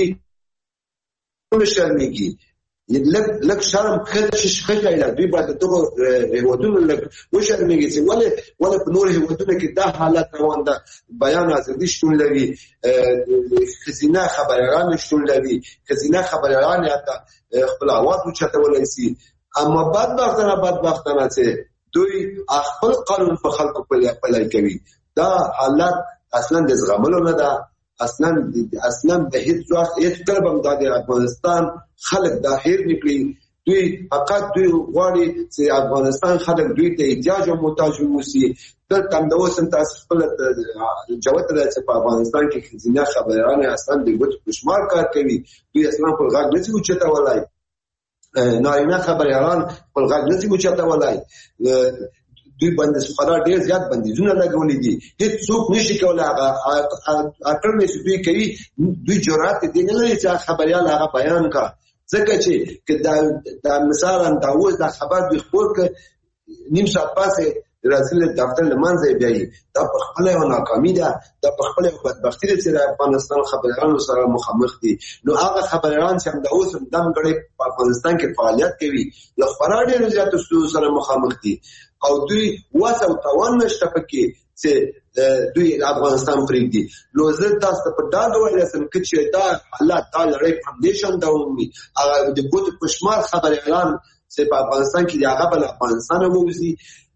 شرمېږي لک شرم خلک دوی باید دغه هیوادونه لک وشرمېږي چې ولې په نور هیوادونه کې دا حالت روان ده بیان ازادي شتون لري خزینه خبريالان شتون لري خزینه خبريالان حتی خپل اواز اوچتولای شي اما بدبختانه چې دوی خپل قانون په خلکو پلی کوي دا حالت اصلا د زغملو نه ده اصلا د هیڅ وخت هیڅ کله هم د افغانستان خلک دا هیر نکړي دوی فقط دوی غواړي چې افغانستان خلک دوی ته احتیاج او محتاج ووسی. دلته هم د اوس هم تاسو خپل جوته ده چې په افغانستان کې ښځینه خبریالان اصلا د ګوتو په شمار کار کوي. دوی اصلا خپل غږ نشي اوچتولی، نارینه خبریالان خپل غږ نشي اوچتولی. دوی باندې خورا ډېر زیات بندیزونه لګولي دي. هیڅ څوک نشي کولی هغه کړنې چې دوی کوي. دوی جرأت دې نه لري چې خبریال هغه بیان کړي، ځکه چې دا مثلا دا اوس دا خبر دوی خپور کړ نیم ساعت پاسې راځي دفتر لمانځي بیایي. دا په خپله یوه ناکامي ده، دا په خپله یوه بدبختي ده چې د افغانستان خبریالانو سره مخامخ دي. نو هغه خبریالان چې هم د اوس هم دمګړی په افغانستان کې فعالیت کوي له خورا ډېرو زیاتو ستونزو سره مخامخ دي او دوی وس او توان نشته پکې چې دوی افغانستان پرېږدي. نو زه تاسو ته په ډاډ ویلی شم چې دا حالات دا لړۍ په همدې شان دوام وي. هغه د ګوتو په شمار خبریالان چې په افغانستان کې دي هغه به له افغانستانه ووځي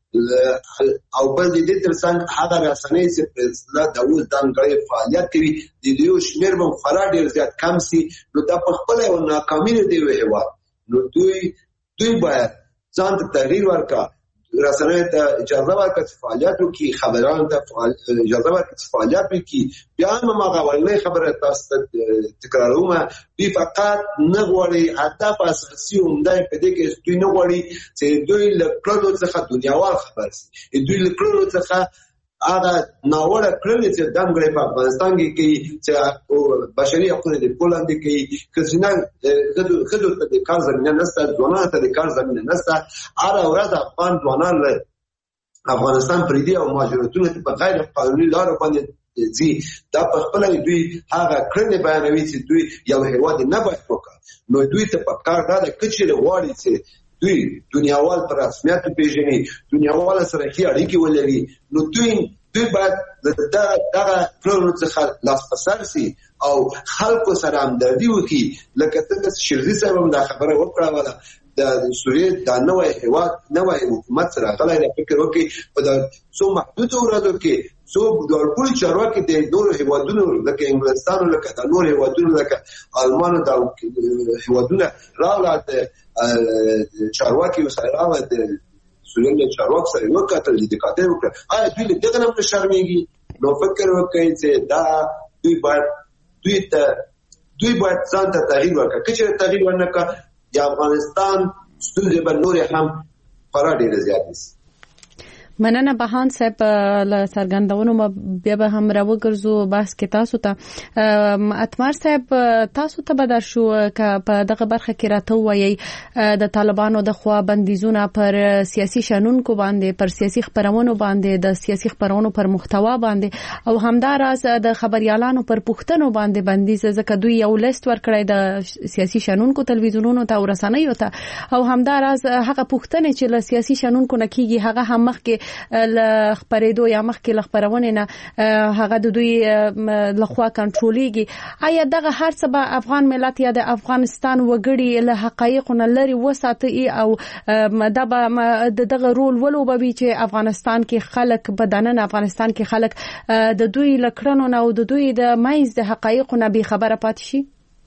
او بل دې ترڅنګ هغه رسنۍ چې په اصطلاح د اوس ځانګړی فعالیت کوي د دوی شمېر به خورا ډېر زیات کم سي. نو دا په خپله یوه ناکامي ده د یو هېواد. نو دوی باید ځان ته تغییر ورکړه، رسنۍ ته اجازه ورکړه چې فعالیت وکړي، خبرانو ته اجازه ورکړه چې فعالیت وکړي. بیا هم هغه اولنۍ خبره تاسو ته تکراروم، دوی فقط نه غواړي، هدف اساسي عمده په دې کې دوی نه غواړي چې دوی له کړنو څخه دنیاوال خبر شي. دوی له کړنو څخه هغه ناوړه کړنې چې دمګړی په افغانستان کې کوي، چې بشري حقونه د پولاندې کوي، ښځینه ښځو ته د کار زمینه نشته، ځوانانو ته د کار زمینه نشته. هره ورځ افغان ځوانان له افغانستان پرېږدي او مهاجرتونو ته په غیر قانوني لارو باندې ځي. دا په خپله دوی هغه کړنې بیانوي چې دوی یو هېواد نه باید وکړي. نو دوی ته په کار دا ده که چېرې غواړي چې دوی دنیاوال په رسمیت وپېژني، دنیاوال سره ښې اړیکې ولري، نو دوی باید دغه کړنو څخه لاس په سر سي او خلکو سره همدردي وکړي. لکه څنګه چې شیرزي صاحب هم دا خبره وکړه، د سوریې دا نوی هېواد نوی حکومت سره غلی دا فکر وکړي په د څو محدودو ورځو کې څو ډول چارواکي د نورو هېوادونو لکه انګلستان، لکه د نورو هېوادونو لکه آلمان، دا هېوادونه راغله د چارواکي سره راغله د سوریې له چارواکو سره یې وکتل، لیدکاتۍ وکړه. آیا دوی له دغه نه نه شرمېږي؟ نو فکر وکړئ چې دا دوی باید ځان ته تغییر ورکړي. که چېرې تغییر ونه کړه د افغانستان ستونزې به نورې هم خورا ډېرې زیاتې شي. مننه بهان صاحب له څرګندونو بیا به هم راوګرځو بحث کې تاسو ته. اتمر صاحب تاسو ته به در شو که په دغه برخه کې راته وایي د طالبانو د خوا بندیزونه پر سیاسي شنونکو باندې، پر سیاسي خبرونو باندې، د سیاسي خبرونو پر محتوا باندې او همداراز د خبريالانو پر پوښتنو باندې بندیز، ځکه دوی یو لیست ورکړی د سیاسي شنونکو تلویزیونونو ته او رسنیو ته، او همداراز هغه پوښتنې چې له سیاسي شنونکو نه کیږي هغه هم مخکې ل خبرېدو یا مخکې ل خبرونه نه هغه د دوی لخوا کنټرولېږي. آیا دغه هر څه به افغان ملت یا د افغانستان وګړي له حقایقو نه لري وساتي او دا به دغه رول ولوبوي چې افغانستان کې خلک بدنن افغانستان کې خلک د دوی لکړنو نه او د دوی د مایز د حقایقو نه به خبره پاتې شي؟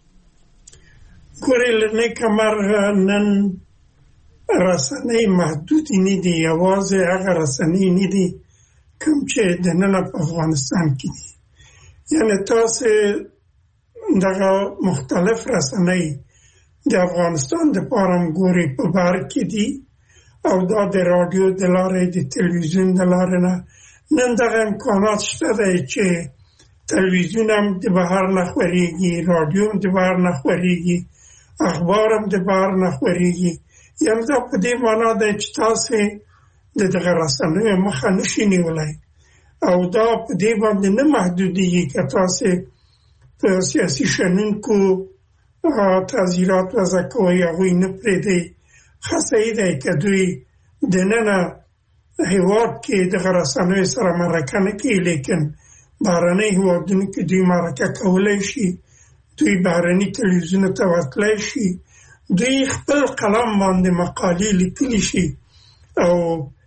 ګورې لنه کمر نن رسنۍ محدود نه دي، یوازې هغه رسنۍ نه دي کوم چې د نن په افغانستان کې دي. یعنی تاسو دغه مختلف رسنۍ د افغانستان د پارم ګوري په بار کې دي او دا د رادیو د لارې د تلویزیون د لارې نه نن دغه امکانات شته دی چې تلویزیون هم د بهر نه خپرېږي، رادیو هم د بهر نه خپرېږي، اخبار هم د بهر نه خپرېږي. یعنې دا په دې معنا دی چې تاسې د دغه رسنیو مخه نشئ نیولی او دا په دې باندې نه محدودېږي که تاسې په سیاسي شنونکو تعزیرات وضع کوئ هغوی نه پرېږدئ. ښه صحیح دی که دوی دننه هېواد کې دغه رسنیو سره مرکه نه کوي، لیکن بهرنۍ هېوادونو کې دوی مرکه کولی شي، دوی بهرني تلویزیونو ته ورتلی شي، دوی خپل قلم باندې مقالې لیکلی شي او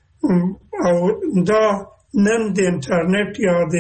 دا نن د انټرنیټ یا د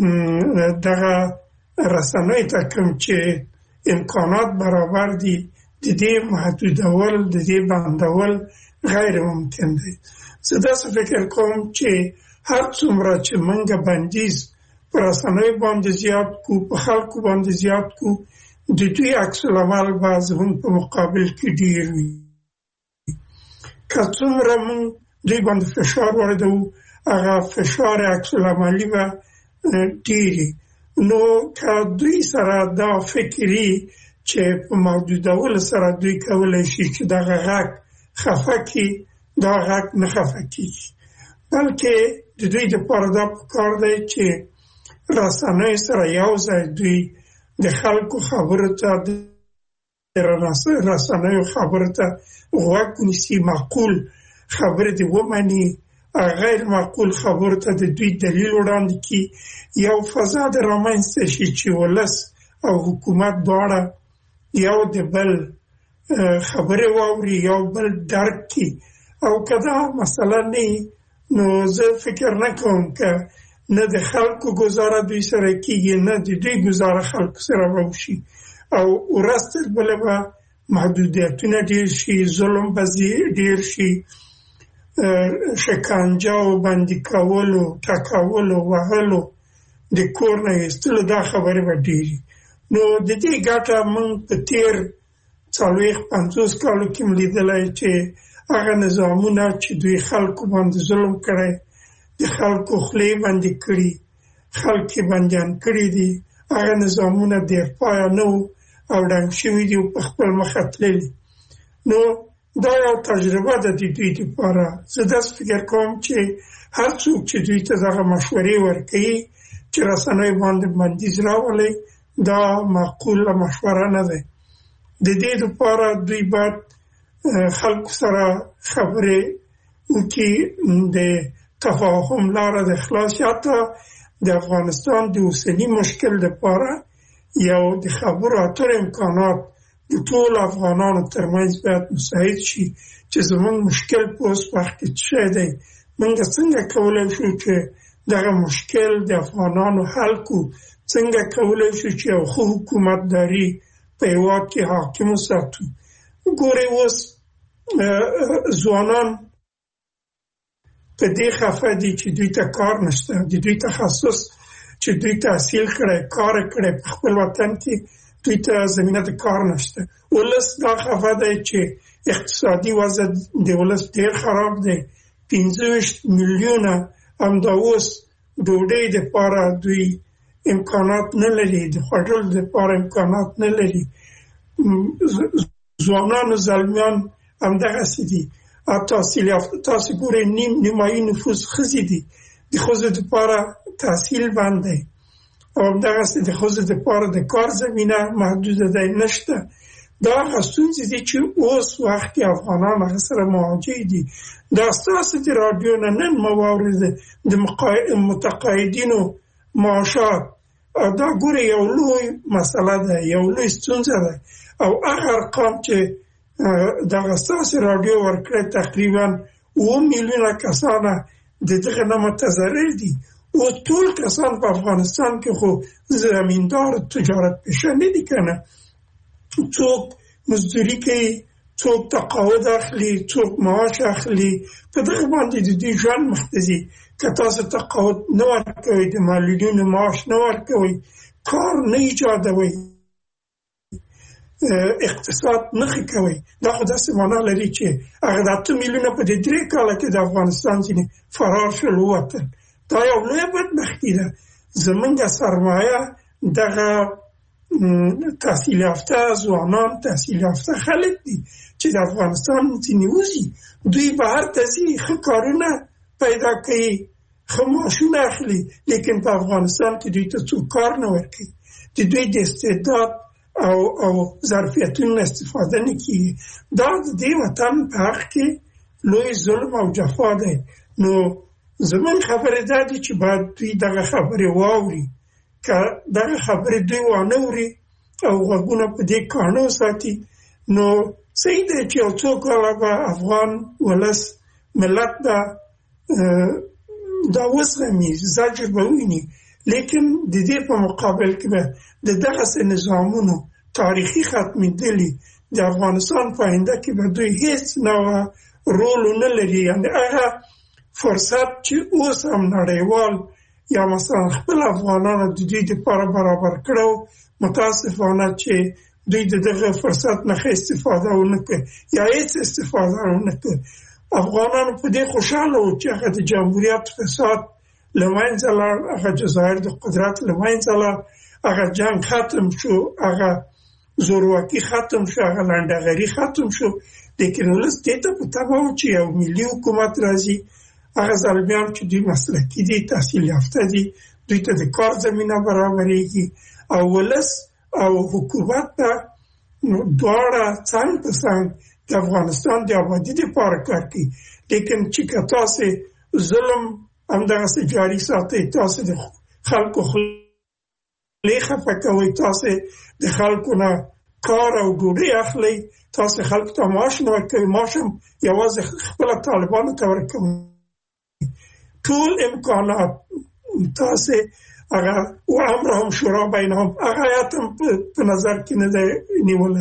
دغه رسنۍ ته کوم چې امکانات برابر دي د دې محدودول د دې بندول غیر ممکن دی. زه داسې فکر کوم چې هر څومره چې موږ بندیز پر رسنیو باندې زیات کو، په خلکو باندې زیات کو، د دوی عکس العمل به زموږ په مقابل کې ډیر وي. که څومره موږ دوی باندې فشار واردوو، هغه فشار عکس العملي به ډیري. نو که دوی سره دا فکري چې په محدودولو سره دوی کولی شي چې دغه غږ خفه کړي، دا غږ نه خفه کېږي، بلکې د دوی دپاره دا پکار دی چې رسنیو سره یو ځای دوی د خلکو خبرو ته، د رسنیو خبرو ته غوږ ونیسي، معقول خبرې دې ومني، غیر معقول خبرو ته د دوی دلیل وړاندې کړي، یو فضا د رامنځته شي چې ولس او حکومت دواړه یو د بل خبرې واوري، یو بل درک کړي. او که دا مسله نه نو زه فکر نه کوم که نه د خلکو ګزاره دوی سره کېږي، نه د دوی ګزاره خلکو سره به وشي، او ورځ تر بله به محدودیتونه ډېر شي، ظلم به ډېر شي، شکنجه او بندي کولو، ټکولو، وهلو، د کور نه ایستلو، دا خبرې به ډېرې. نو د دې ګټه موږ په تېر 40-50 کالو کې م لیدلی چې هغه نظامونه چې دوی خلکو باندې ظلم کړی، د خلکو خولې بندې کړي، خلک یې بندیان کړي دي، هغه نظامونه ډېر پایه نه وو او ړنګ شوي دي او په خپل مخه تللي. نو دا یو تجربه ده د دوی دپاره. زه داسې فکر کوم چې هر څوک چې دوی ته دغه مشورې ورکوي چې رسنیو باندې بندیز راولئ، دا معقوله مشوره نه ده. د دې دپاره دوی باید خلکو سره خبرې وکړي، د تفاهم لاره د خلاص. حتی د افغانستان د اوسني مشکل دپاره یو د خبرو اترو امکانات د ټول افغانانو ترمنځ باید مساعد شي چې زموږ مشکل په اوس وخت کې څه شی دی، موږ څنګه کولی شو چې دغه مشکل د افغانانو حل کړو، څنګه کولی شو چې یو ښه حکومتداري په هېواد کې حاکم وساتو. ګورئ اوس ځوانان په دې خفه دي چې دوی ته کار نشته، د دوی تخصص چې دوی تحصیل کړی، کار کړی، په خپل وطن کې دوی ته زمینه د کار نشته. ولس دا خفه دی چې اقتصادي وضع د ولس ډېر خراب دی. 25 میلیونه همدا اوس ډوډۍ دپاره دوی امکانات نه لري، د خوړلو دپاره امکانات نه لري. ځوانان او زلمیان همدغسې دي. تحصیل یافته، تاسې ګورئ نیمایي نفوس ښځې دي، د ښځو دپاره تحصیل بند دی، او همدغسې د ښځو دپاره د کار زمینه محدوده دی، نشته. دا هغه ستونزې دي چې اوس وخت کې افغانان هغه سره مواجه دي. دا ستاسو د راډیو نه نن ما واورېده د متقاعدینو معاشات، دا ګورئ یو لوی مسله ده، یو لوی ستونزه ده. او هغه ارقام چې دغه ستاسو راډیو ورکړی تقریبا 7 میلیونه کسانه د دغه نه متضرر دي. او ټول کسان په افغانستان کې خو زمیندار تجارت پیشه نه دي که نه، څوک مزدوري کوي، څوک تقاعد اخلي، څوک معاش اخلي، په دغه باندې د دوی ژوند مخ ته ځي. که تاسو تقاعد نه ورکوئ، د معلولینو معاش نه ورکوئ، کار نه ایجادوئ، اقتصاد نه ښه کوئ، دا خو داسې معنا لري چې هغه د 8 میلیونه په دې 3 کاله کې د افغانستان ځینې فرار شول، ووتل. دا یو لویه بدبختي ده. زمونږ سرمایه دغه تحصیل یافته ځوانان، تحصیل یافته خلک دي چې د افغانستان ځینې وځي، دوی بهر ته ځي، ښه کارونه پیدا کوي، ښه معاشونه اخلي، لیکن په افغانستان کې دوی ته څوک کار نه ورکوي، د دوی د استعداد او ظرفیتونو استفاده نه کیږي. دا د دې وطن په حق کې لوی ظلم او جفا دی. نو زمون خبره دا دي چې باید دوی دغه خبرې واوري. که دغه خبرې دوی وانه اوري او غوږونه په دې کاڼه وساتي، نو صحیح دی چې یو څو کاله به افغان ولس ملت دا وزغمي، زجر به وویني، لیکن د دې په مقابل کې به د دغسې نظامونو تاریخي ختمېدلي د افغانستان په آینده کې به دوی هیڅ نوع رول نه لري. یعنې هغه فرصت چې اوس هم نړیوال یا مثلا خپل افغانانو د دوی دپاره برابر کړو، متاسفانه چې دوی د دغه فرصت نه استفاده ونه کړي یا هیڅ استفاده ونه کړي. افغانانو په دې خوشحاله وو چې هغه د جمهوریت فساد له منځه لاړ، هغه جزایر د قدرت له منځه لاړ، هغه جنگ ختم شو، هغه زورواکي ختم شو، هغه لنډغري ختم شو. لیکن ولس دې ته په تمه و چې یو ملي حکومت راځي، هغه زلمیان چې دوی مسلکي دي، تحصیل یافته دي، دوی ته د کار زمینه برابرېږي او ولس او حکومت ته دواړه څنګ په څنګ د افغانستان د آبادي دپاره کار کوي. لیکن چې که تاسې ظلم همدغسې جاري ساتئ، تاسې د خلکو خولې خفه کوئ، تاسې د خلکو نه کار او ډوډۍ اخلئ، تاسې خلکو ته معاش نه ورکوئ، معاش هم یوازې خپله طالبانو ته ورکوئ. ټول امکانات تاسې هغه و امرهم شورا بینهم هغه آیات هم په نظر کې نه دی نیولی.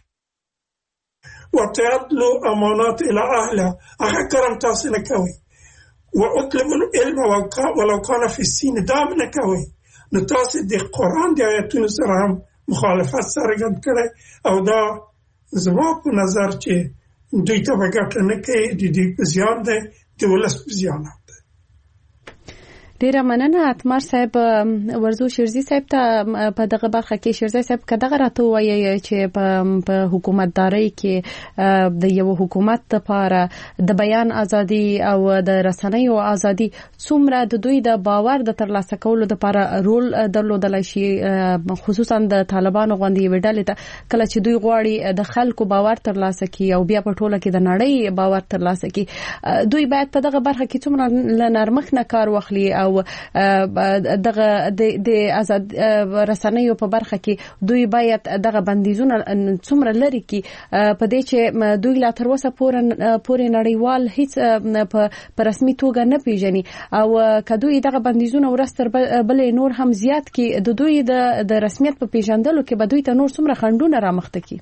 وتعطلوا امانات الى اهلها هغه کارم تاسې نه کوئ. واطلبوا العلم ولو كان في السين دا نه کوئ. نو تاسې د قرآن د آیاتونو سره هم مخالفت څرګند کړی او دا زما په نظر چې دوی ته به ګټه نه کوي، د دوی په زیان دی، د ولس په زیان دی. ډیره مننه اتمر صاحب. ورزو شیرزي صاحب ته په دغه برخه کې شیرزي صاحب کداغه راته وایي چې په حکومتداري کې د یو حکومت لپاره د بیان ازادي او د رسنیو ازادي څومره د دوی د باور د ترلاسه کولو لپاره رول درلودلای شي، خصوصا د طالبانو غوندي وډلې ته کله چې دوی غواړي د خلکو باور ترلاسه کړي او بیا په ټوله کې د نړۍ باور ترلاسه کړي، دوی باید په دغه برخه کې څومره لنرمخ نه کار واخلي او دغه د آزاد رسنیو په برخه کې دوی باید دغه بندیزونه څومره لري کې په دې چې دوی لا تر اوسه پورې نړیوال هیڅ په رسمي توګه نه پیژني او کدوې دغه بندیزونه ورستر بلې نور هم زیات کې د دوی د رسمیت په پیژندلو کې به دوی ته نور څومره خنډونه رامخته کی.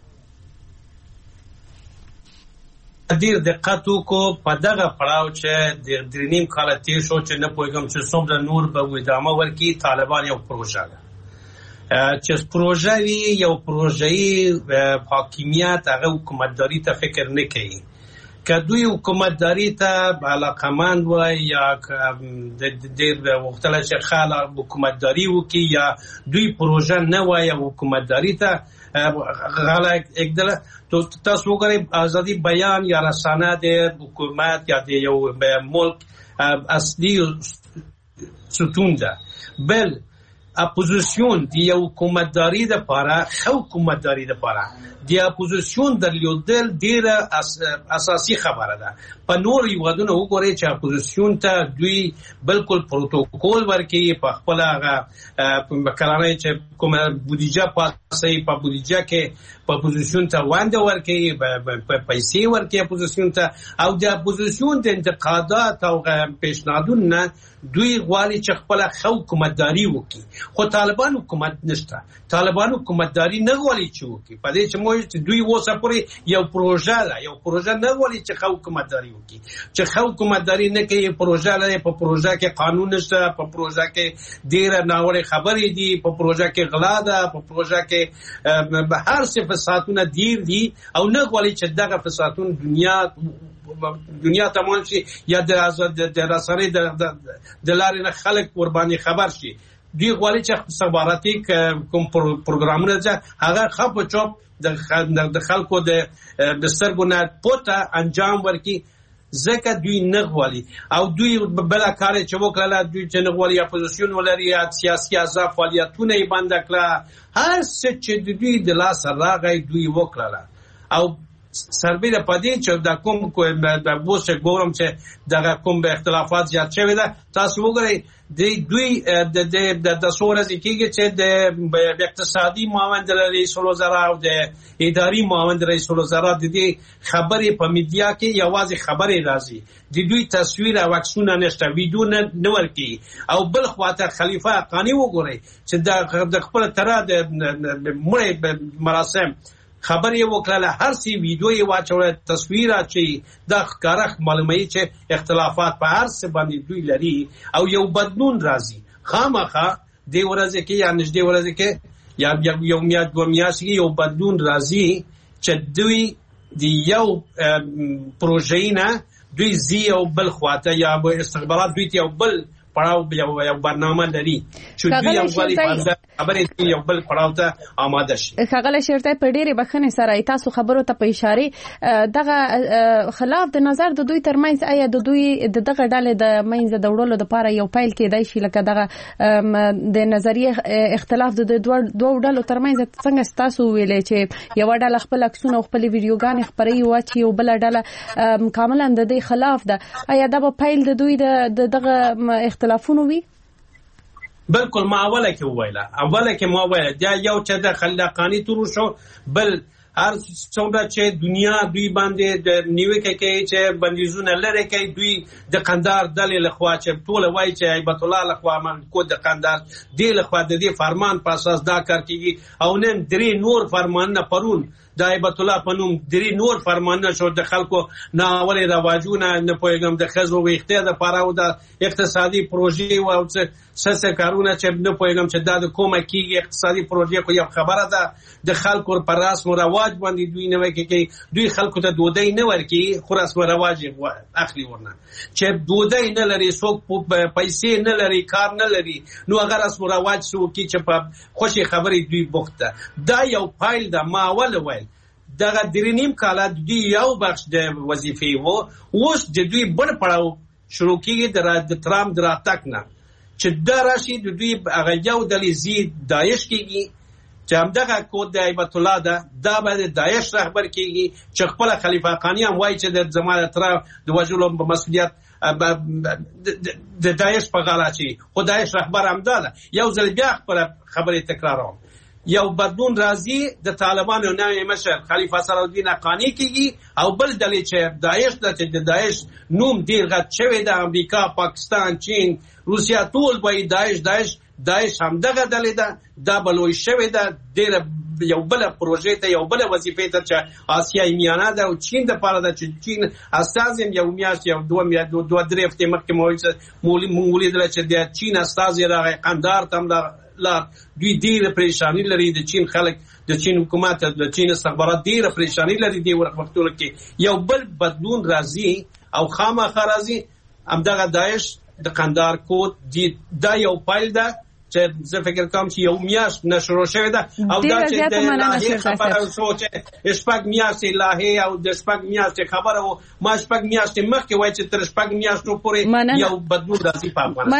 ډیر دقت وکړو په دغه پړاو چې د درنیم کال تیر شو چې نه پوهیږم چې څومره نور به ادامه ورکړي. طالبان یو پروژه ده چې پروژه وی یو پروژه‌ای حاکمیت هغه حکومتداري ته فکر نه کوي. که دوی حکومتداري ته علاقمند وای یا ډیر وختله چې خلک حکومتداري وکړي یا دوی پروژه نه وای حکومتداري ته غلط اقدام تاسو وګورئ ازادي بیان یا رسانه د حکومت یا د یو ملک اصلي ستون ده. بل اپوزیسیون دی یو حکومتداري د پاره خو حکومتداري د پاره دی اپوزیسیون درلودل ډیره اساسي خبره ده. په نور یوادونه وګورئ چې اپوزیسیون ته دوی بالکل پروتوکول ورکړي، په خپل هغه کلانه چې کومه بودیجه پاسي په بودیجه کې په اپوزیسیون ته وانده ورکړي، په پیسې ورکړي اپوزیسیون ته او د اپوزیسیون د انتقادات او پیشنهادونه دوی غواړي چې خپل حکومتداري وکړي. خو طالبان حکومت نشته، طالبان حکومتداري نه غواړي چې وکړي. په دې چې موږ دوی اوسه پورې یو پروژه ده، یو پروژه نه غواړي چې حکومتداري وکړي. چې حکومتداري نه کوي، پروژه لري، په پروژه کې قانون نشته، په پروژه کې ډیره ناوړه خبرې دي، په پروژه کې غلا ده، په پروژه کې هر څه فسادونه ډیر دي او نه غواړي چې دغه فسادونه دنیا تمام شي یا د رسنۍ د لارې نه خلک قرباني خبر شي. دوی غواړي چې خبراتي کوم پروګرامونه چې هغه خپ چوپ د خلکو د سترګونه پوته انجام ورکړي، ځکه دوی نه غواړي او دوی بل کار چې وکړه دوی چې نه غواړي اپوزیسیون ولري، سیاسي احزاب فعالیتونه یې بند کړه، هر څه چې دوی د لاس راغی دوی وکړه. او سربیره پدې چې د کوم د بوسه ګورم چې دغه کوم به اختلافات زیات شوی ده. تاسو وګورئ دوی د سورې کېږي چې د اقتصادي معاون رئیس الوزرا او د اداري معاون رئیس الوزرا د دې خبرې په میډیا کې یوازې خبرې راځي، د دوی تصویر او عکسونه نشته، ویډیو نه ورکي. او بل خواته خلیفه حقانی وګورئ چې د خپل تر د مړې مراسم خبرې وکړه هر سی ویډیو یې واچوله تصویر چې د ښکاره معلوموي چې اختلافات په هر څه باندې دوی لري او یو بدلون راځي خامخا دې ورځې کې یا نږدې ورځې کې یا یو میاشت دوه میاشتې کې یو بدلون راځي چې دوی د یو پروژې نه دوی زی او بل خواته یا استخبارات دوی ته یو بل پړاو یو برنامه لري چې دوی یو غوړي خبرې یو بل پړاو ته آماده شي. ښاغلی شیرزی په ډېرې بخښنې سره تاسو خبرو ته په اشارې دغه خلاف د نظر د دوی ترمنځ آیا د دوی دغه ډلې د منځه د وړلو لپاره یو پیل کېدای شي لکه دغه د نظریې اختلاف د دوه ډلو ترمنځ څنګه ستاسو ویلې چې یو ډله خپل عکسونه او خپل ویډیوګانې خپروي او چې یو بل ډله کاملا د دې خلاف ده آیا دا به پیل د دوی دغه اختلافونو وي؟ بالکل ما اوله کې وویله دا یو چې د خلاقانی تورو شو بل هر څومره چې دنیا دوی باندې د نیوکه کوي چې بندیزونه لري کوي دوی د قندار ډلې لخوا چې ټول وایي چې هیبت الله لخوا من کو د قندار دی لخوا د دې فرمان په اساس دا کار کیږي او نن درې نور فرمانونه پرون د هیبت الله په نوم درې نور فرمانونه شو د خلکو ناولې رواجونه نه پوهېږم د ښځو ویښتیا دپاره او د اقتصادي پروژې او څه کارونه چې نه پوهېږم چې دا د کومه کېږي اقتصادي پروژې خو یو خبره ده د خلکو پر رسم و رواج باندې دوی نه کوي دوی خلکو ته ډوډۍ نه ورکوي خو رسم و رواج اخلي ورنه چې ډوډۍ نه لري څوک پیسې نه لري کار نه لري نو هغه رسم و رواج څه وکړي چې په خوشې خبرې دوی بوخت ده دا یو پایل ده ما اول ویل دغه درې نیم کاله دوی یو بخش د وظیفې وو اوس د دوی بل پړاو شروع کېږي د ترام د راتګ نه چې دا راشي د دوی هغه یو ډلې زی داعش کېږي چې همدغه کود د هیبت الله ده دا به د داعش رهبر کېږي چې خپله خلیفه حقاني هم وایي چې د زما د ترام د وژلو په مسؤلیت د داعش په غاړه اچوي خو داعش رهبر همدا ده یو ځل بیا خپله خبرې تکراروم یو بدلون راځي د طالبانو نوی مشر خلیفه صلاحالدین حقانی کېږي او بل ډلې چې داعش ده چې د داعش نوم ډېر غټ شوی ده امریکا پاکستان چین روسیا ټول وایي داعش همدغه ډلې ده دا به لوی شوې ده ډېره یو بله پروژې ته یو بله وظیفې ته چې آسیایي میانه ده او چین دپاره ده چې چین استازي هم یو میاشت یو دوه درې هفتې مخکې مونږ ولیدله چې د چین استازي راغی قندهار ته هم دوی ډېره پریشاني لري د چین خلک د چین حکومت د چین استخبارات ډېره پریشاني لري دې وختونو کې یو بل بدلون راځي او خامخا راځي همدغه داعش د قندهار کود دا یو پیل ده چې زه فکر کوم چې یو میاشت نه شروع شوې ده او دا چې د لاهې خبره شو چې شپږ میاشتې لاهې او د شپږ میاشتې خبره و ما شپږ میاشتې مخکې وایي چې تر شپږ میاشتو پورې یو بدلون راځي په افغانستان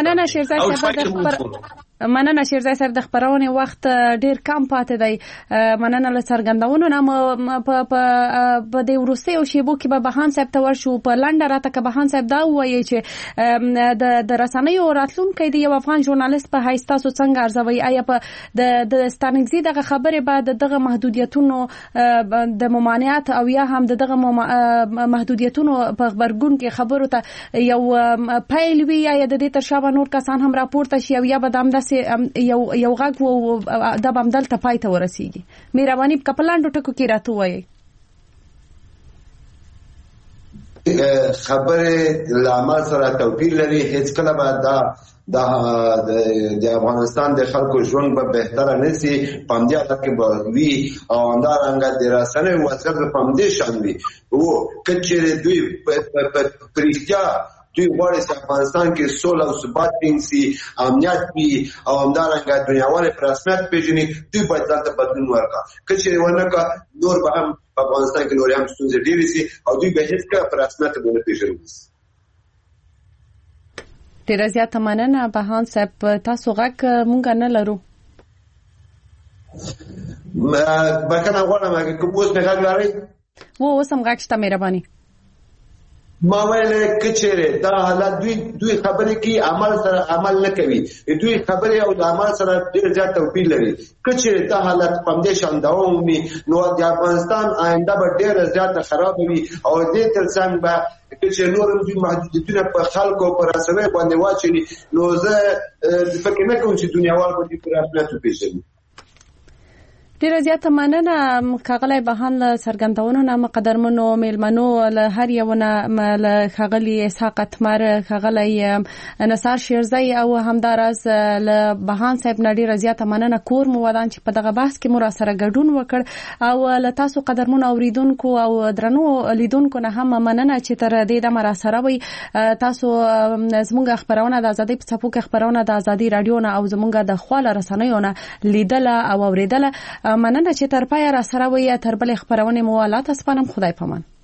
مننه شیرزی صاحب د خبرونې وخت ډیر کم پاتې دی مننه له څرګندونو نه په دې وروستیو شیبو کې به بهان صاحب ته ورشو په لنډه راته که بهان صاحب دا ووایي چې د رسنیو راتلونکی د یو افغان ژورنالیست په حیث تاسو څنګه ارزوئ آیا په د ستانکزي دغه خبرې به دغه محدودیتونو د ممانعت او یا هم دغه محدودیتونو په خبرګون کې خبرو ته یو پیل وي یا د دې تر شا به نور کسان هم راپورته شي او یا به یو غږ و دا به همدلته پای ته ورسیږي مهرباني په لاندو ټکو کې راته ووایئ خبره له عمل سره توپیر لري هیڅ کله به د افغانستان د خلکو ژوند به بهتره نشي پامدې حالت کې به وي او همدارنګه د رسنیو وضعیت به پامدې شان وي او که چېرې دوی په رښتیا دوی غواړي چې افغانستان کې سوله او ثبات ټینګ شي امنیت وي او همدارنګه دنیاوالې په رسمیت پېژني دوی باید دلته بدلون ورکړي که چېرې ونه کړه نور به هم په افغانستان کې نورې هم ستونزې ډېرې شي او دوی به هېڅکله په رسمیت ونه پېژني. ډېره زیاته مننه بهان صاحب تاسو غږ مونږ نه لرو بخښنه غواړم که اوس مې غږ لرئ اوس هم غږ شته مهرباني ما ویل که چېرې دا حالت دوی خبرې کوي عمل نه کوي دوی خبرې او د عمل سره ډېر زیات توپیر لري که چېرې دا حالت په همدې شان دوام ومومي نو د افغانستان آینده به ډېره زیاته خرابه وي او دې تر څنګ به که چې نور هم دوی محدودیتونه په خلکو او په رسنیو باندې واچوي نو زه فکر نه کوم چې دنیاوال به دوی په رسمیت وپېژني. ډیره زیاته مننه کاغلی بهان له څرګندونو نه مقدرمنو میلمنو له هر یو نه له خغلی اسحاق اتمر خغلی نصار شیرزی او همدارس له بهان صاحب نه ډیره زیاته مننه کور مو ودان چې په دغه بحث کې مو را سره ګډون وکړ او له تاسو قدرمنو اوریدونکو او درنو لیدونکو نه هم مننه چې تر دې دمه را سره وي. تاسو زموږ خبرونه د ازادي په څپو کې خبرونه د ازادي رادیو نه او زموږ د خواله رسنیو نه لیدله او اوریدله. مننه چې تر پای را سره وي. تر بل خبرونه مو لا تاسو پنم خدای پامان.